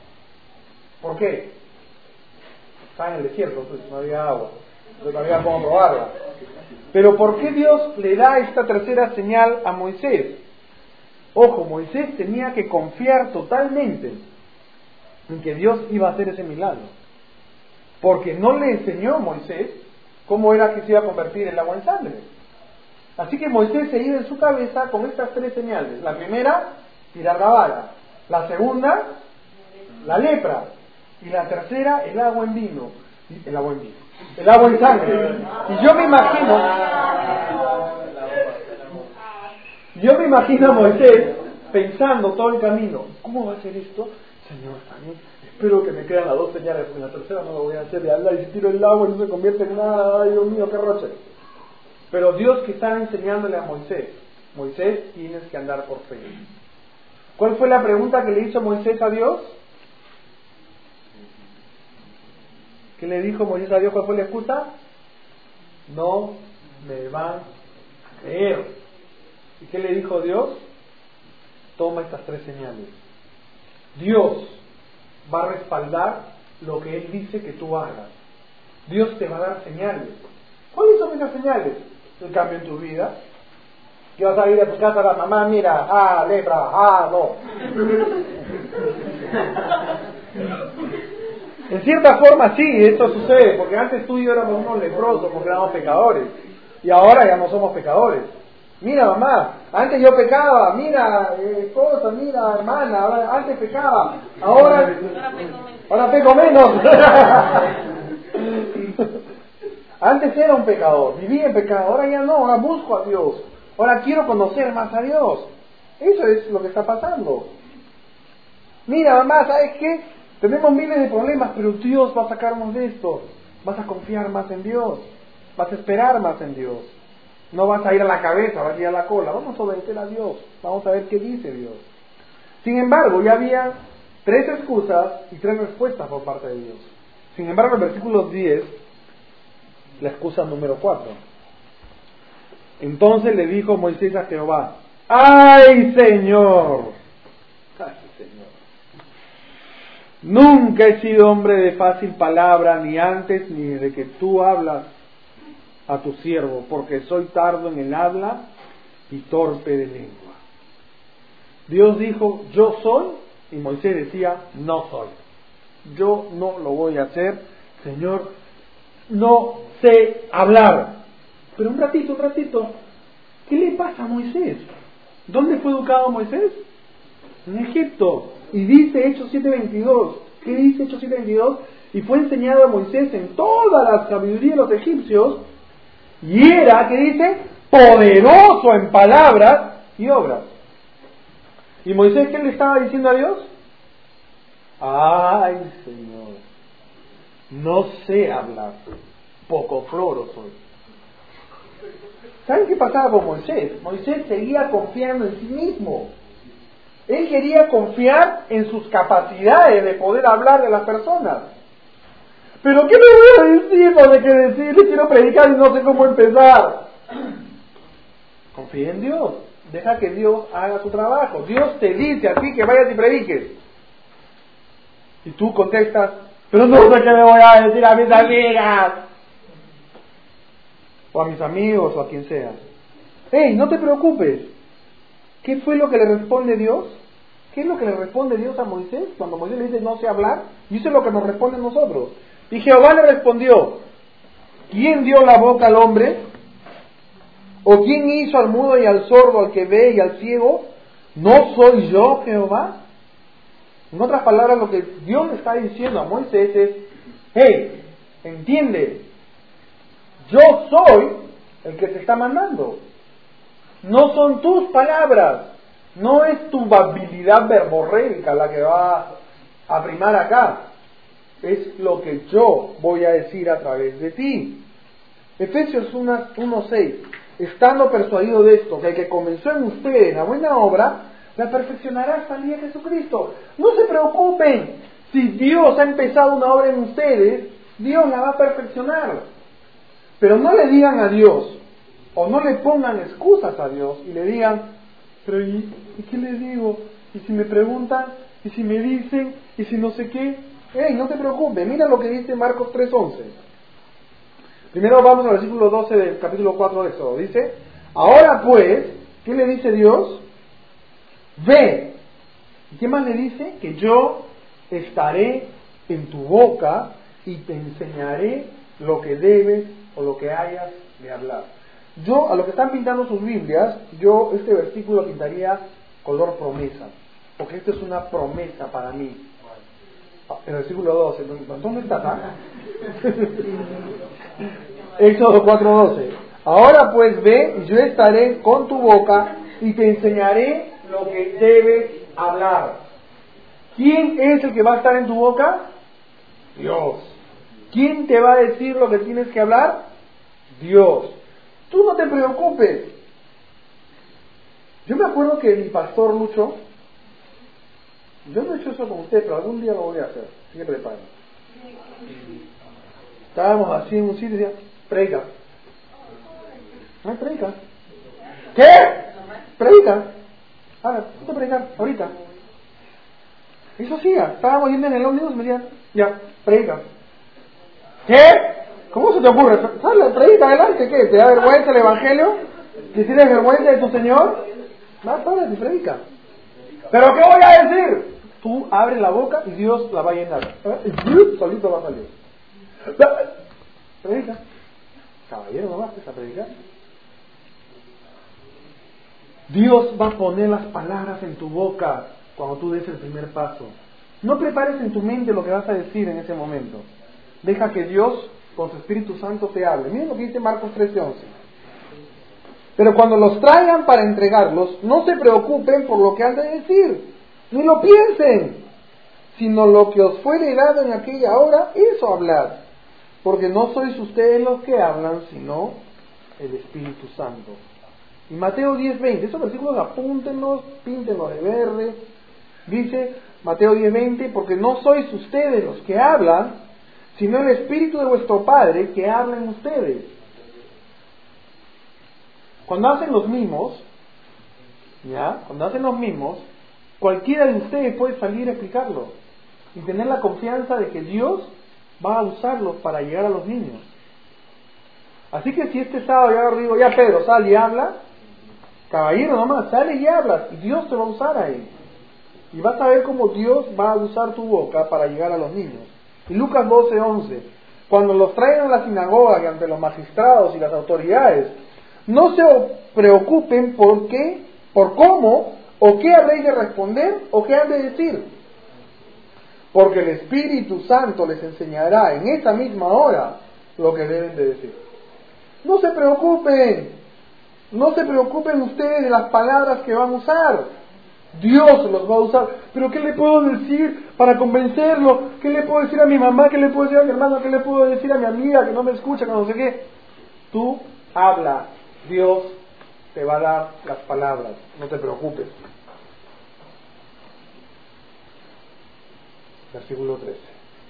¿Por qué? Estaba en el desierto, pues no había agua, entonces no había cómo probarla. Pero ¿por qué Dios le da esta tercera señal a Moisés? Ojo, Moisés tenía que confiar totalmente en que Dios iba a hacer ese milagro, porque no le enseñó a Moisés cómo era que se iba a convertir el agua en sangre. Así que Moisés se iba en su cabeza con estas tres señales. La primera, tirar la vara. La segunda, la lepra. Y la tercera, el agua en vino. El agua en vino. El agua en sangre. Y yo me imagino a Moisés pensando todo el camino: ¿cómo va a ser esto? Señor, también espero que me crean las dos señales, porque la tercera no lo voy a hacer. Y habla, y si tiro el agua y no se convierte en nada, ay Dios mío, qué roche. Pero Dios que estaba enseñándole a Moisés: Moisés, tienes que andar por fe. ¿Cuál fue la pregunta que le hizo Moisés a Dios? ¿Qué le dijo Moisés a Dios? ¿Cuál fue la excusa? No me van a creer. ¿Y qué le dijo Dios? Toma estas tres señales. Dios va a respaldar lo que Él dice que tú hagas. Dios te va a dar señales. ¿Cuáles son esas señales? El cambio en tu vida. Que vas a ir a tu casa a la mamá: mira, lepra, no. En cierta forma sí, esto sucede, porque antes tú y yo éramos unos leprosos porque éramos pecadores, y ahora ya no somos pecadores. Mira mamá, antes yo pecaba, mira esposa, mira hermana, antes pecaba, ahora peco menos. Antes era un pecador, vivía en pecado, ahora ya no, ahora busco a Dios, ahora quiero conocer más a Dios. Eso es lo que está pasando. Mira mamá, ¿sabes qué? Tenemos miles de problemas, pero Dios va a sacarnos de esto. Vas a confiar más en Dios, vas a esperar más en Dios. No vas a ir a la cabeza, vas a ir a la cola. Vamos a obedecer a Dios, vamos a ver qué dice Dios. Sin embargo, ya había 3 excusas y 3 respuestas por parte de Dios. Sin embargo, en el versículo 10, la excusa número 4. Entonces le dijo Moisés a Jehová: ¡ay, Señor! ¡Ay, Señor! Nunca he sido hombre de fácil palabra, ni antes ni desde que tú hablas a tu siervo, porque soy tardo en el habla y torpe de lengua. Dios dijo: yo soy, y Moisés decía: no soy. Yo no lo voy a hacer, Señor, no sé hablar. Pero un ratito, ¿qué le pasa a Moisés? ¿Dónde fue educado Moisés? En Egipto. Y dice Hechos 7:22. ¿Qué dice Hechos 7:22? Y fue enseñado a Moisés en toda la sabiduría de los egipcios, y era, ¿qué dice? Poderoso en palabras y obras. ¿Y Moisés qué le estaba diciendo a Dios? ¡ay, Señor! No sé hablar, poco floro soy. ¿Saben qué pasaba con Moisés? Moisés seguía confiando en sí mismo. Él quería confiar en sus capacidades de poder hablar de las personas. ¿Pero qué le voy a decir? No sé qué decirle, quiero predicar y no sé cómo empezar. Confía en Dios. Deja que Dios haga su trabajo. Dios te dice a ti que vayas y prediques. Y tú contestas: pero no sé qué le voy a decir a mis amigas, o a mis amigos, o a quien sea. ¡Ey, no te preocupes! ¿Qué fue lo que le responde Dios? ¿Qué es lo que le responde Dios a Moisés? Cuando Moisés le dice: no sé hablar, y eso es lo que nos responde a nosotros. Y Jehová le respondió: ¿quién dio la boca al hombre? ¿O quién hizo al mudo y al sordo, al que ve y al ciego? ¿No soy yo Jehová? En otras palabras, lo que Dios le está diciendo a Moisés es: hey, entiende, yo soy el que te está mandando. No son tus palabras, no es tu habilidad verborréica la que va a primar acá. Es lo que yo voy a decir a través de ti. Efesios 1:6. Estando persuadido de esto, que el que comenzó en ustedes la buena obra, la perfeccionará hasta el día de Jesucristo. No se preocupen, si Dios ha empezado una obra en ustedes, Dios la va a perfeccionar. Pero no le digan a Dios, o no le pongan excusas a Dios y le digan: pero ¿y qué les digo? ¿Y si me preguntan? ¿Y si me dicen? ¿Y si no sé qué? ¡Ey, no te preocupes! Mira lo que dice Marcos 3:11. Primero vamos al versículo 12 del capítulo 4 de Éxodo. Dice: ahora pues, ¿qué le dice Dios? Ve. ¿Y qué más le dice? Que yo estaré en tu boca y te enseñaré lo que debes o lo que hayas de hablar. Yo, a los que están pintando sus Biblias, yo este versículo pintaría color promesa, porque esto es una promesa para mí. El versículo 12, ¿dónde está? Éxodo 4:12. Ahora pues ve, y yo estaré con tu boca y te enseñaré lo que debes hablar. ¿Quién es el que va a estar en tu boca? Dios. ¿Quién te va a decir lo que tienes que hablar? Dios. Tú no te preocupes. Yo me acuerdo que mi pastor Lucho, yo no he hecho eso con usted, pero algún día lo voy a hacer. Así que preparen. Estábamos así en un sitio y decía: predica. ¿No hay predica? ¿Qué? Predica. Ahora, ¿tú predicar? Ahorita. Eso hacía. Estábamos yendo en el ómnibus y me decían: ya, predica. ¿Qué? ¿Cómo se te ocurre? Sale, predica adelante. ¿Qué? ¿Te da vergüenza el evangelio? ¿Te tienes vergüenza de tu Señor? Va, sale y predica. ¿Pero qué voy a decir? Tú abres la boca y Dios la va a llenar. Solito va a salir. Predica. Caballero, no vas a predicar. Dios va a poner las palabras en tu boca cuando tú des el primer paso. No prepares en tu mente lo que vas a decir en ese momento. Deja que Dios, con su Espíritu Santo, te hable. Miren lo que dice Marcos 13:11. Pero cuando los traigan para entregarlos, no se preocupen por lo que han de decir, ni lo piensen, sino lo que os fuere dado en aquella hora, eso hablad. Porque no sois ustedes los que hablan, sino el Espíritu Santo. Y Mateo 10:20, esos versículos apúntenlos, píntenlos de verde. Dice Mateo 10:20, porque no sois ustedes los que hablan, sino el Espíritu de vuestro Padre que habla en ustedes. Cuando hacen los mimos, cualquiera de ustedes puede salir a explicarlo y tener la confianza de que Dios va a usarlos para llegar a los niños. Así que si este sábado yo digo, ya Pedro, sal y habla, caballero nomás, sale y hablas, y Dios te va a usar ahí. Y vas a ver cómo Dios va a usar tu boca para llegar a los niños. Y Lucas 12:11, cuando los traigan a la sinagoga y ante los magistrados y las autoridades, no se preocupen por qué, por cómo, o qué habréis de responder, o qué han de decir. Porque el Espíritu Santo les enseñará en esa misma hora lo que deben de decir. No se preocupen ustedes de las palabras que van a usar. Dios los va a usar. Pero ¿qué le puedo decir para convencerlo? ¿Qué le puedo decir a mi mamá? ¿Qué le puedo decir a mi hermano? ¿Qué le puedo decir a mi amiga que no me escucha, que no sé qué? Tú habla. Dios te va a dar las palabras. No te preocupes. Versículo 13.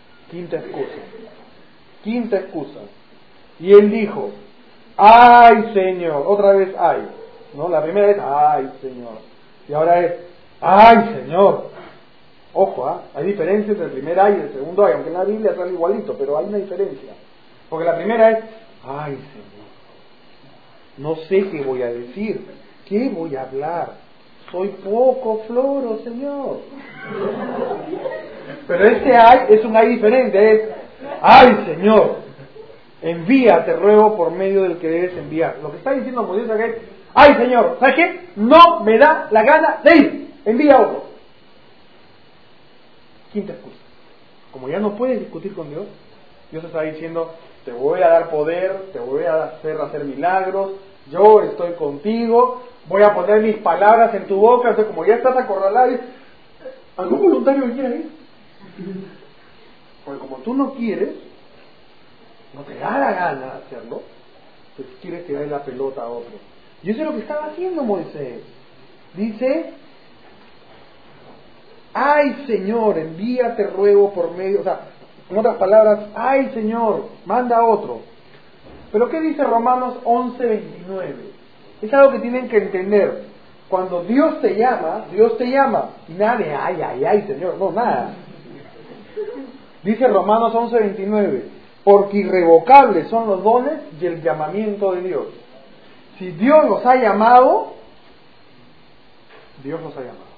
Quinta excusa. Y él dijo, ¡ay, Señor! Otra vez, ¡ay! ¿No? La primera vez, ¡ay, Señor! Y ahora es, ¡ay, Señor! Ojo, hay diferencia entre el primer ay y el segundo ay, aunque en la Biblia sale igualito, pero hay una diferencia. Porque la primera es, ¡ay, Señor! No sé qué voy a decir, qué voy a hablar. Soy poco floro, Señor. Pero este ay es un ay diferente, es, ¡ay, Señor! Envía, te ruego, por medio del que debes enviar. Lo que está diciendo Moisés acá es, ¡ay, Señor! ¿Sabes qué? No me da la gana de ir. Envía a otro. Quinta excusa. Como ya no puedes discutir con Dios, Dios está diciendo, te voy a dar poder, te voy a hacer milagros, yo estoy contigo, voy a poner mis palabras en tu boca. Entonces, como ya estás acorralado, ¿algún voluntario que quiera ir? Porque como tú no quieres, no te da la gana de hacerlo, pues quieres que dé la pelota a otro. Y eso es lo que estaba haciendo Moisés. Dice, ¡ay, Señor! Envíate, ruego, por medio... O sea, en otras palabras, ¡ay, Señor! Manda a otro. Pero ¿qué dice Romanos 11:29? Es algo que tienen que entender. Cuando Dios te llama. Y nada de ¡ay, Señor! No, nada. Dice Romanos 11:29, porque irrevocables son los dones y el llamamiento de Dios. Si Dios los ha llamado, Dios los ha llamado.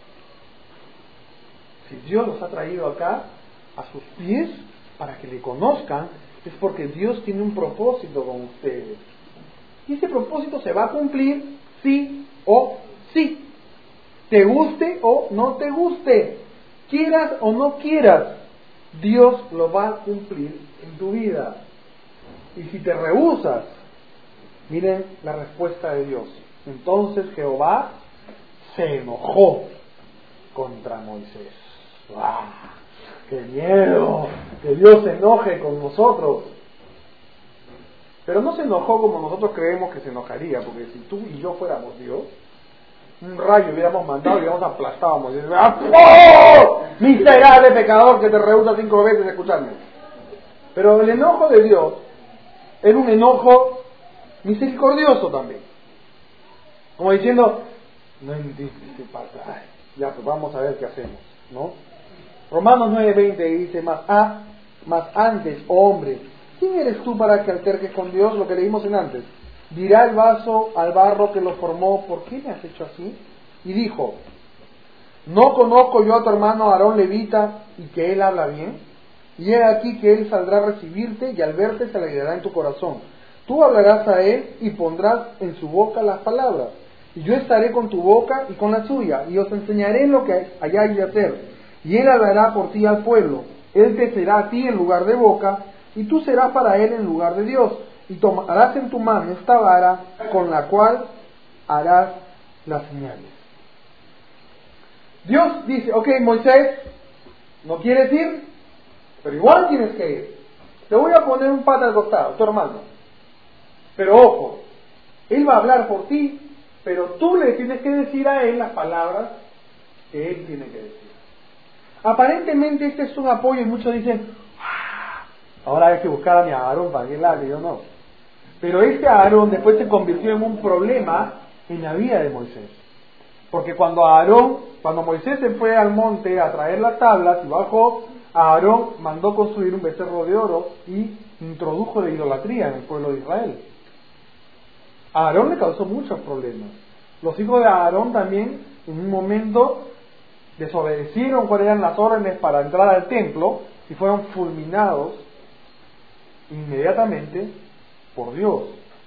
Si Dios los ha traído acá, a sus pies, para que le conozcan, es porque Dios tiene un propósito con ustedes. Y ese propósito se va a cumplir sí o sí. Te guste o no te guste. Quieras o no quieras. Dios lo va a cumplir en tu vida. Y si te rehusas, miren la respuesta de Dios. Entonces Jehová se enojó contra Moisés. ¡Ah! ¡Qué miedo! Que Dios se enoje con nosotros. Pero no se enojó como nosotros creemos que se enojaría, porque si tú y yo fuéramos Dios, un rayo hubiéramos mandado y hubiéramos aplastado a Moisés. ¡Oh! Miserable pecador que te rehúsa 5 veces a escucharme. Pero el enojo de Dios era un enojo misericordioso también. Como diciendo, no entiendes qué pasa. Ay, ya, pues vamos a ver qué hacemos, ¿no? Romanos 9:20 dice, más antes, oh hombre, ¿quién eres tú para que alterques con Dios? Lo que leímos en antes. Dirá el vaso al barro que lo formó, ¿por qué me has hecho así? Y dijo, ¿No conozco yo a tu hermano Aarón levita y que él habla bien? Y he aquí que él saldrá a recibirte y al verte se alegrará en tu corazón. Tú hablarás a él y pondrás en su boca las palabras. Y yo estaré con tu boca y con la suya, y os enseñaré lo que hayáis de hacer. Y él hablará por ti al pueblo. Él te será a ti en lugar de boca, y tú serás para él en lugar de Dios. Y tomarás en tu mano esta vara con la cual harás las señales. Dios dice, ok, Moisés, no quieres ir, pero igual tienes que ir. Te voy a poner un pata al costado, tu hermano. Pero ojo, él va a hablar por ti, pero tú le tienes que decir a él las palabras que él tiene que decir. Aparentemente este es un apoyo y muchos dicen, ahora hay que buscar a mi Aarón para que él hable, yo no. Pero este Aarón después se convirtió en un problema en la vida de Moisés. Porque cuando Moisés se fue al monte a traer las tablas y bajó, Aarón mandó construir un becerro de oro y introdujo la idolatría en el pueblo de Israel. A Aarón le causó muchos problemas. Los hijos de Aarón también en un momento desobedecieron cuáles eran las órdenes para entrar al templo y fueron fulminados inmediatamente por Dios.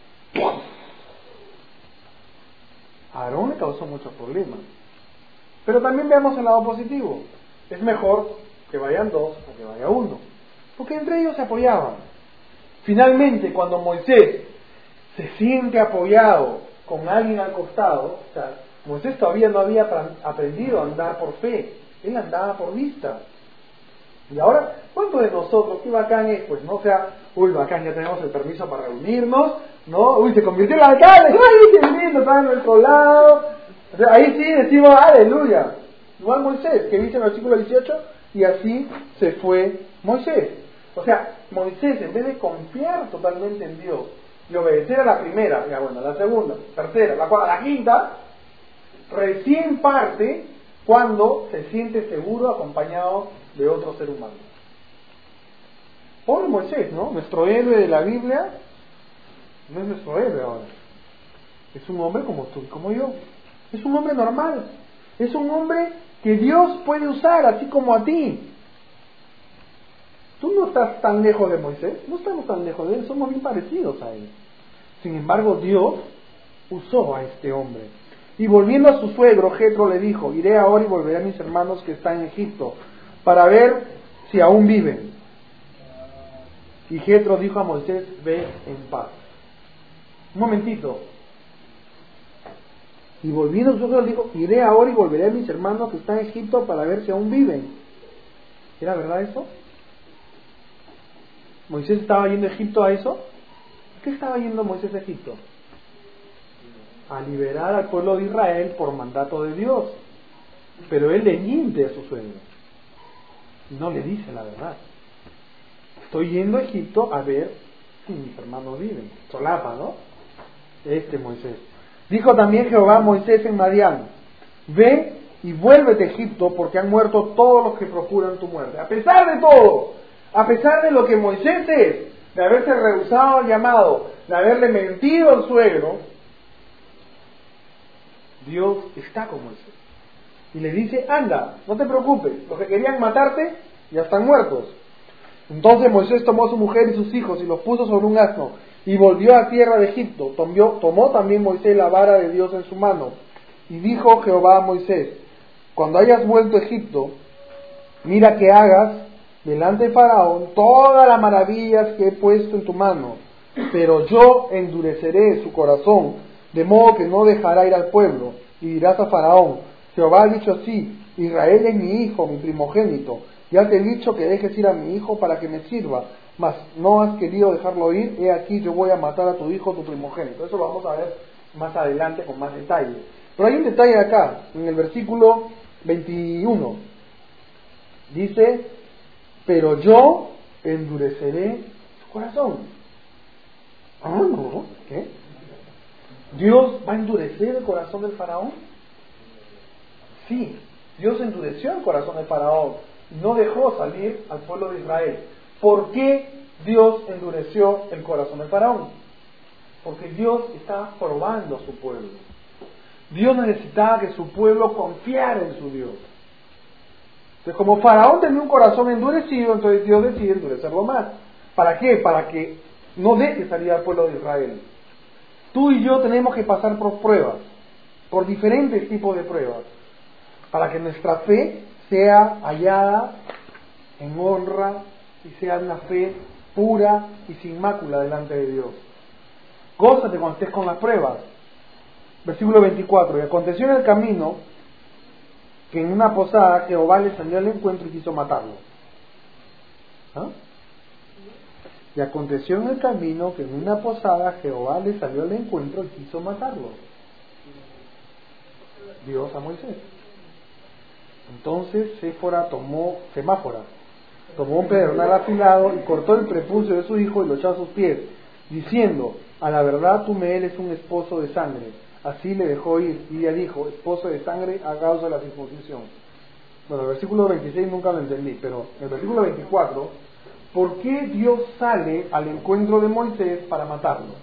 A Aarón le causó muchos problemas. Pero también veamos el lado positivo. Es mejor que vayan dos a que vaya uno, porque entre ellos se apoyaban. Finalmente, cuando Moisés se siente apoyado con alguien al costado, o sea, Moisés todavía no había aprendido a andar por fe, él andaba por vista. Y ahora, ¿cuántos de nosotros, qué bacán es? Pues no, o sea, bacán, ya tenemos el permiso para reunirnos, ¿no? Se convirtió en alcalde, ¡ay, qué lindo, está en nuestro lado! O sea, ahí sí decimos, ¡aleluya! Igual Moisés, que dice en el versículo 18, y así se fue Moisés. O sea, Moisés, en vez de confiar totalmente en Dios y obedecer a la primera, ya bueno, a la segunda, tercera, la cuarta, la quinta, recién parte cuando se siente seguro acompañado de otro ser humano. Pobre Moisés, ¿no? Nuestro héroe de la Biblia no es nuestro héroe ahora. Es un hombre como tú y como yo. Es un hombre normal. Es un hombre que Dios puede usar, así como a ti. Tú no estás tan lejos de Moisés, no estamos tan lejos de él, somos bien parecidos a él. Sin embargo, Dios usó a este hombre. Y volviendo a su suegro, Jetro le dijo, iré ahora y volveré a mis hermanos que están en Egipto, para ver si aún viven. Y Jetro dijo a Moisés, ve en paz. Un momentito. Y volviendo a su suegro, dijo, iré ahora y volveré a mis hermanos que están en Egipto, para ver si aún viven. ¿Era verdad eso? ¿Moisés estaba yendo a Egipto a eso? ¿Qué estaba yendo Moisés a Egipto? A liberar al pueblo de Israel por mandato de Dios. Pero él le miente a su suegro. No le dice la verdad. Estoy yendo a Egipto a ver si mis hermanos viven. Solapa, ¿no? Moisés. Dijo también Jehová a Moisés en Madián, ve y vuélvete a Egipto porque han muerto todos los que procuran tu muerte. A pesar de todo, a pesar de lo que Moisés es, de haberse rehusado al llamado, de haberle mentido al suegro, Dios está con Moisés. Y le dice, anda, no te preocupes, los que querían matarte ya están muertos. Entonces Moisés tomó a su mujer y sus hijos y los puso sobre un asno y volvió a tierra de Egipto. Tomó también Moisés la vara de Dios en su mano. Y dijo Jehová a Moisés, cuando hayas vuelto a Egipto, mira que hagas delante de Faraón todas las maravillas que he puesto en tu mano, pero yo endureceré su corazón, de modo que no dejará ir al pueblo. Y dirás a Faraón, Jehová ha dicho así, Israel es mi hijo, mi primogénito, ya te he dicho que dejes ir a mi hijo para que me sirva, mas no has querido dejarlo ir, he aquí yo voy a matar a tu hijo, tu primogénito. Eso lo vamos a ver más adelante con más detalle. Pero hay un detalle acá, en el versículo 21, dice, pero yo endureceré su corazón. No, ¿qué? ¿Dios va a endurecer el corazón del faraón? Sí, Dios endureció el corazón del faraón y no dejó salir al pueblo de Israel. ¿Por qué Dios endureció el corazón del faraón? Porque Dios está probando a su pueblo. Dios necesitaba que su pueblo confiara en su Dios. Entonces, como Faraón tenía un corazón endurecido, entonces Dios decide endurecerlo más. ¿Para qué? Para que no deje salir al pueblo de Israel. Tú y yo tenemos que pasar por pruebas, por diferentes tipos de pruebas, para que nuestra fe sea hallada en honra y sea una fe pura y sin mácula delante de Dios. Gózate cuando estés con las pruebas. Versículo 24. Y aconteció en el camino que en una posada Jehová le salió al encuentro y quiso matarlo. ¿Ah? Y aconteció en el camino que en una posada Jehová le salió al encuentro y quiso matarlo. Dios a Moisés. Entonces Séfora tomó un pedernal afilado y cortó el prepucio de su hijo y lo echó a sus pies, diciendo: a la verdad tú me eres un esposo de sangre. Así le dejó ir, y ella dijo: esposo de sangre a causa de la circuncisión. Bueno, el versículo 26 nunca lo entendí, pero el versículo 24, ¿por qué Dios sale al encuentro de Moisés para matarlo?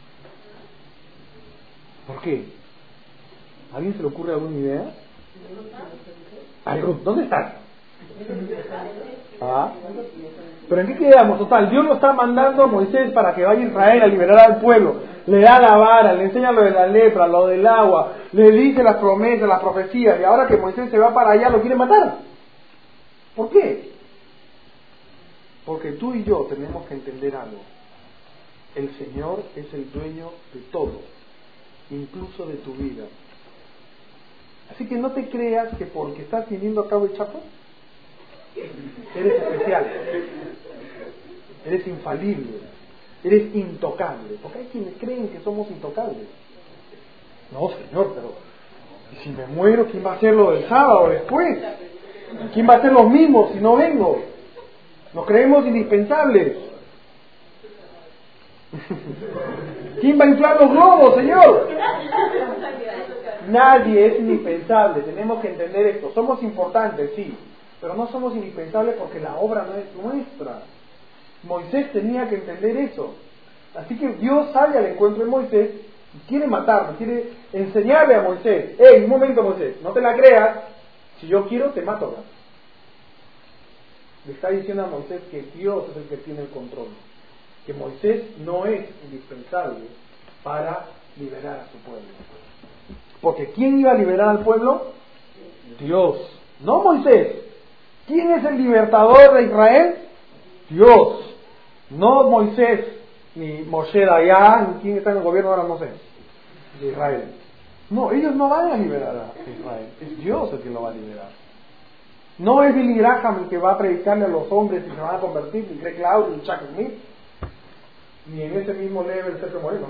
¿Por qué? ¿A alguien se le ocurre alguna idea? ¿Dónde estás? ¿Ah? ¿Pero en qué quedamos? Total, Dios lo está mandando a Moisés para que vaya a Israel a liberar al pueblo. Le da la vara, le enseña lo de la lepra, lo del agua, le dice las promesas, las profecías, y ahora que Moisés se va para allá lo quiere matar. ¿Por qué? Porque tú y yo tenemos que entender algo. El Señor es el dueño de todo, incluso de tu vida. Así que no te creas que porque estás viniendo a Cabo de Chapo eres especial, eres infalible, eres intocable. Porque hay quienes creen que somos intocables. No, Señor, pero ¿y si me muero, quién va a hacer lo del sábado después? ¿Quién va a hacer lo mismo si no vengo? Nos creemos indispensables. ¿Quién va a inflar los globos, Señor? Nadie es indispensable. Tenemos que entender esto. Somos importantes, sí, pero no somos indispensables porque la obra no es nuestra. Moisés tenía que entender eso. Así que Dios sale al encuentro de Moisés y quiere matarlo, quiere enseñarle a Moisés: ¡hey, un momento, Moisés! No te la creas, si yo quiero te mato, ¿verdad? Le está diciendo a Moisés que Dios es el que tiene el control, que Moisés no es indispensable para liberar a su pueblo. Porque ¿quién iba a liberar al pueblo? Dios, no Moisés. ¿Quién es el libertador de Israel? Dios, no Moisés, ni Moshe Dayan, ni quién está en el gobierno ahora, no sé, de Israel. No, ellos no van a liberar a Israel, es Dios el que lo va a liberar. No es Billy Graham el que va a predicarle a los hombres y se van a convertir, ni Greg Laurie, ni Chuck Smith, ni en ese mismo level Sergio Moreno.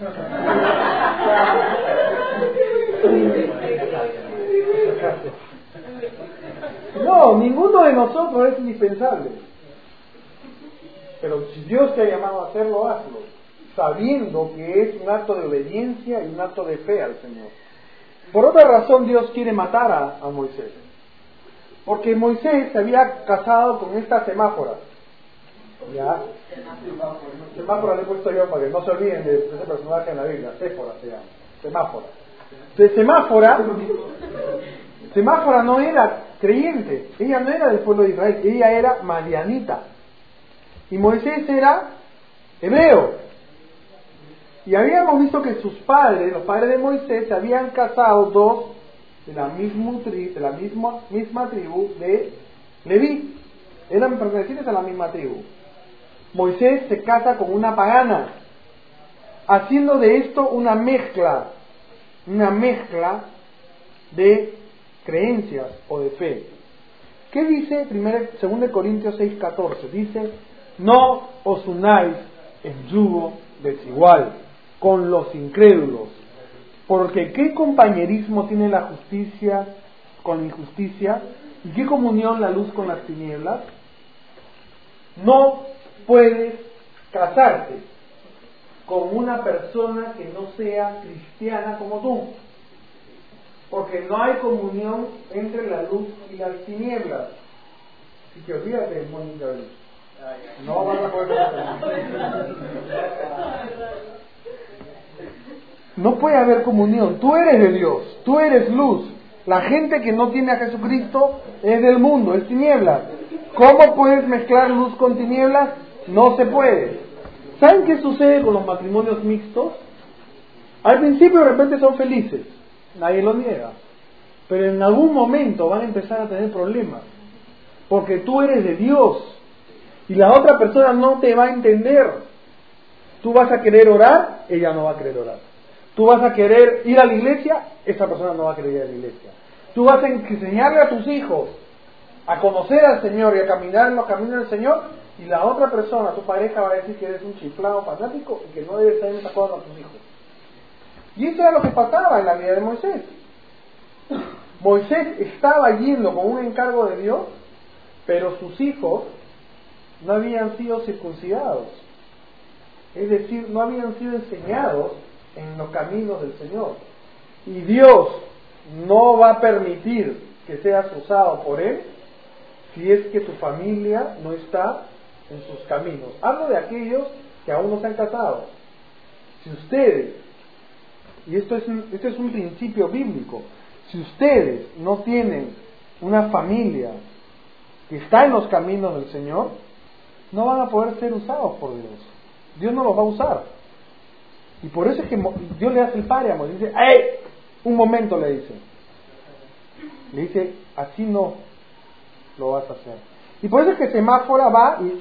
No, ninguno de nosotros es indispensable. Pero si Dios te ha llamado a hacerlo, hazlo, sabiendo que es un acto de obediencia y un acto de fe al Señor. Por otra razón Dios quiere matar a Moisés, porque Moisés se había casado con esta semáfora. ¿Ya? Semáfora le he puesto yo para que no se olviden de ese personaje en la Biblia. Séfora se llama, semáfora. De Semáfora no era creyente, ella no era del pueblo de Israel, ella era madianita. Y Moisés era hebreo. Y habíamos visto que sus padres, los padres de Moisés, se habían casado dos de la misma tribu de Leví. Eran pertenecientes a la misma tribu. Moisés se casa con una pagana, haciendo de esto una mezcla de creencias o de fe. ¿Qué dice 2 Corintios 6:14? Dice: no os unáis en yugo desigual con los incrédulos, porque ¿qué compañerismo tiene la justicia con la injusticia? ¿Y qué comunión la luz con las tinieblas? No puedes casarte con una persona que no sea cristiana como tú, porque no hay comunión entre la luz y las tinieblas. Si te olvidas de Mónica, no vas a poder casarte. no puede haber comunión. Tú eres de Dios, tú eres luz. La gente que no tiene a Jesucristo es del mundo, es tinieblas. ¿Cómo puedes mezclar luz con tinieblas? No se puede. ¿Saben qué sucede con los matrimonios mixtos? Al principio de repente son felices, nadie lo niega, pero en algún momento van a empezar a tener problemas, porque tú eres de Dios y la otra persona no te va a entender. Tú vas a querer orar, ella no va a querer orar. Tú vas a querer ir a la iglesia, esa persona no va a querer ir a la iglesia. Tú vas a enseñarle a tus hijos a conocer al Señor y a caminar en los caminos del Señor, y la otra persona, tu pareja, va a decir que eres un chiflado fanático y que no debes estar en esa cosa con tus hijos. Y eso era lo que pasaba en la vida de Moisés. Moisés estaba yendo con un encargo de Dios, pero sus hijos no habían sido circuncidados. Es decir, no habían sido enseñados en los caminos del Señor. Y Dios no va a permitir que seas usado por Él si es que tu familia no está en sus caminos. Hablo de aquellos que aún no se han casado. Si ustedes, y esto es un principio bíblico, si ustedes no tienen una familia que está en los caminos del Señor, no van a poder ser usados por Dios. Dios no los va a usar. Y por eso es que Dios le hace el pare a Moisés. Dice, ¡ay! Un momento, le dice. Le dice, así no lo vas a hacer. Y por eso es que Semáfora va y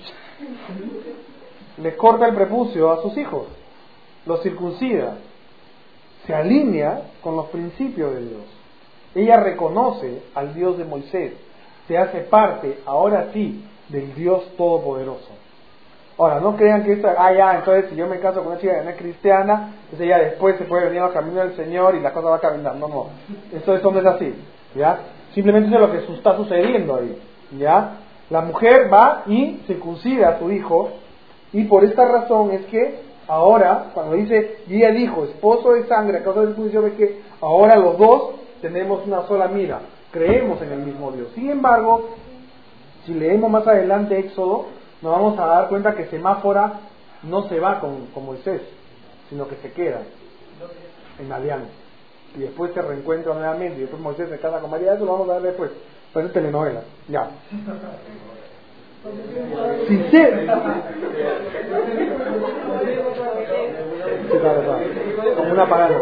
les corta el prepucio a sus hijos, los circuncida, se alinea con los principios de Dios. Ella reconoce al Dios de Moisés, se hace parte, ahora sí, del Dios Todopoderoso. Ahora, no crean que esto, entonces si yo me caso con una chica que no es cristiana, entonces ella después se puede venir a los caminos del Señor y la cosa va a caminar. No, eso no es así, ¿ya? Simplemente eso es lo que está sucediendo ahí, ¿ya? La mujer va y circuncida a su hijo, y por esta razón es que ahora, cuando dice, y ella dijo, esposo de sangre, a causa de circuncisión, es que ahora los dos tenemos una sola mira, creemos en el mismo Dios. Sin embargo, si leemos más adelante Éxodo, nos vamos a dar cuenta que Semáfora no se va con Moisés, sino que se queda en alianza. Y después se reencuentra nuevamente, y después Moisés se casa con María. Eso lo vamos a ver después. Parece telenovela. Ya. Si se... Como una parada.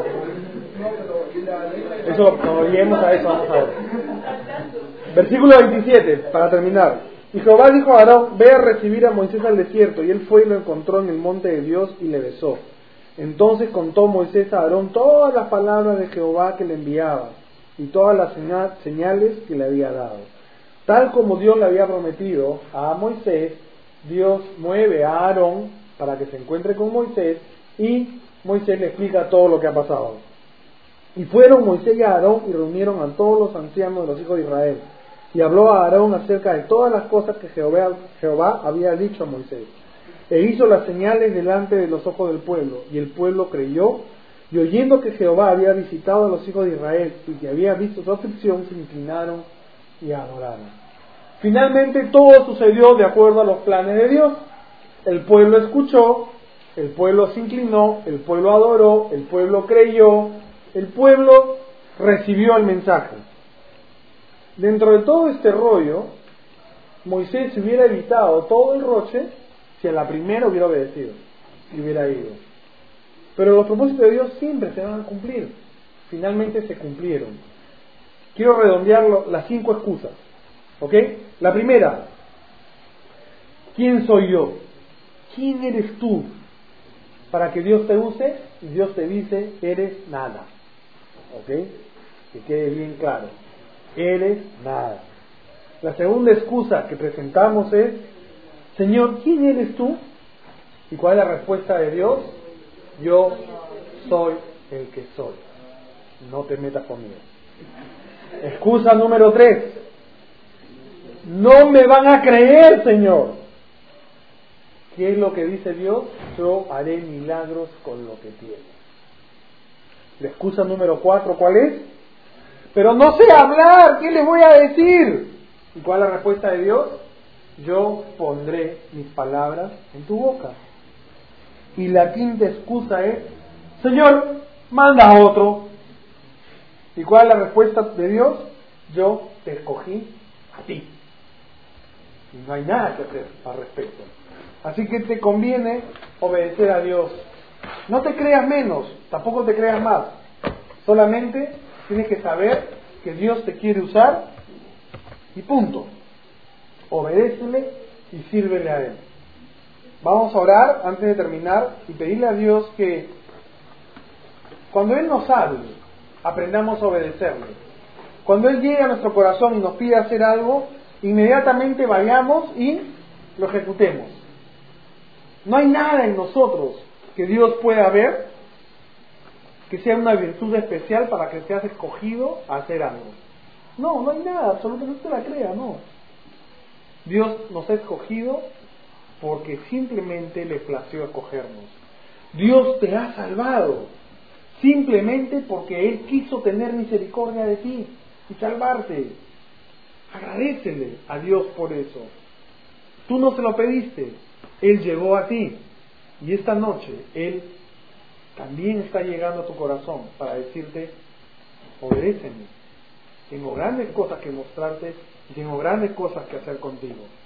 Eso, cuando lleguemos a eso, vamos a ver. Versículo 27, para terminar. Y Jehová dijo a Aarón, ve a recibir a Moisés al desierto. Y él fue y lo encontró en el monte de Dios y le besó. Entonces contó Moisés a Aarón todas las palabras de Jehová que le enviaba y todas las señales que le había dado. Tal como Dios le había prometido a Moisés, Dios mueve a Aarón para que se encuentre con Moisés, y Moisés le explica todo lo que ha pasado. Y fueron Moisés y Aarón y reunieron a todos los ancianos de los hijos de Israel. Y habló a Aarón acerca de todas las cosas que Jehová había dicho a Moisés. E hizo las señales delante de los ojos del pueblo. Y el pueblo creyó, y oyendo que Jehová había visitado a los hijos de Israel y que había visto su aflicción, se inclinaron y adoraron. Finalmente todo sucedió de acuerdo a los planes de Dios. El pueblo escuchó, el pueblo se inclinó, el pueblo adoró, el pueblo creyó, el pueblo recibió el mensaje. Dentro de todo este rollo, Moisés se hubiera evitado todo el roche si a la primera hubiera obedecido y hubiera ido. Pero los propósitos de Dios siempre se van a cumplir. Finalmente se cumplieron. Quiero redondear las 5 excusas. ¿Ok? La primera, ¿quién soy yo? ¿Quién eres tú para que Dios te use? Y Dios te dice, eres nada. ¿Ok? Que quede bien claro. Eres nada. La segunda excusa que presentamos es, Señor, ¿quién eres tú? ¿Y cuál es la respuesta de Dios? Yo soy el que soy. No te metas conmigo. Excusa número 3. No me van a creer, Señor. ¿Qué es lo que dice Dios? Yo haré milagros con lo que tienes. La excusa número 4, ¿cuál es? Pero no sé hablar, ¿qué les voy a decir? ¿Y cuál es la respuesta de Dios? Yo pondré mis palabras en tu boca. Y la quinta excusa es, Señor, manda a otro. ¿Y cuál es la respuesta de Dios? Yo te escogí a ti. Y no hay nada que hacer al respecto. Así que te conviene obedecer a Dios. No te creas menos, tampoco te creas más. Solamente tienes que saber que Dios te quiere usar y punto. Obedécele y sírvele a Él. Vamos a orar antes de terminar y pedirle a Dios que cuando Él nos hable, aprendamos a obedecerle. Cuando Él llegue a nuestro corazón y nos pide hacer algo, inmediatamente vayamos y lo ejecutemos. No hay nada en nosotros que Dios pueda ver que sea una virtud especial para que seas escogido a hacer algo. No hay nada, absolutamente no te la crea, no. Dios nos ha escogido porque simplemente le plació escogernos. Dios te ha salvado simplemente porque Él quiso tener misericordia de ti y salvarte. Agradécele a Dios por eso. Tú no se lo pediste, Él llegó a ti. Y esta noche Él también está llegando a tu corazón para decirte, obedéceme. Tengo grandes cosas que mostrarte y tengo grandes cosas que hacer contigo.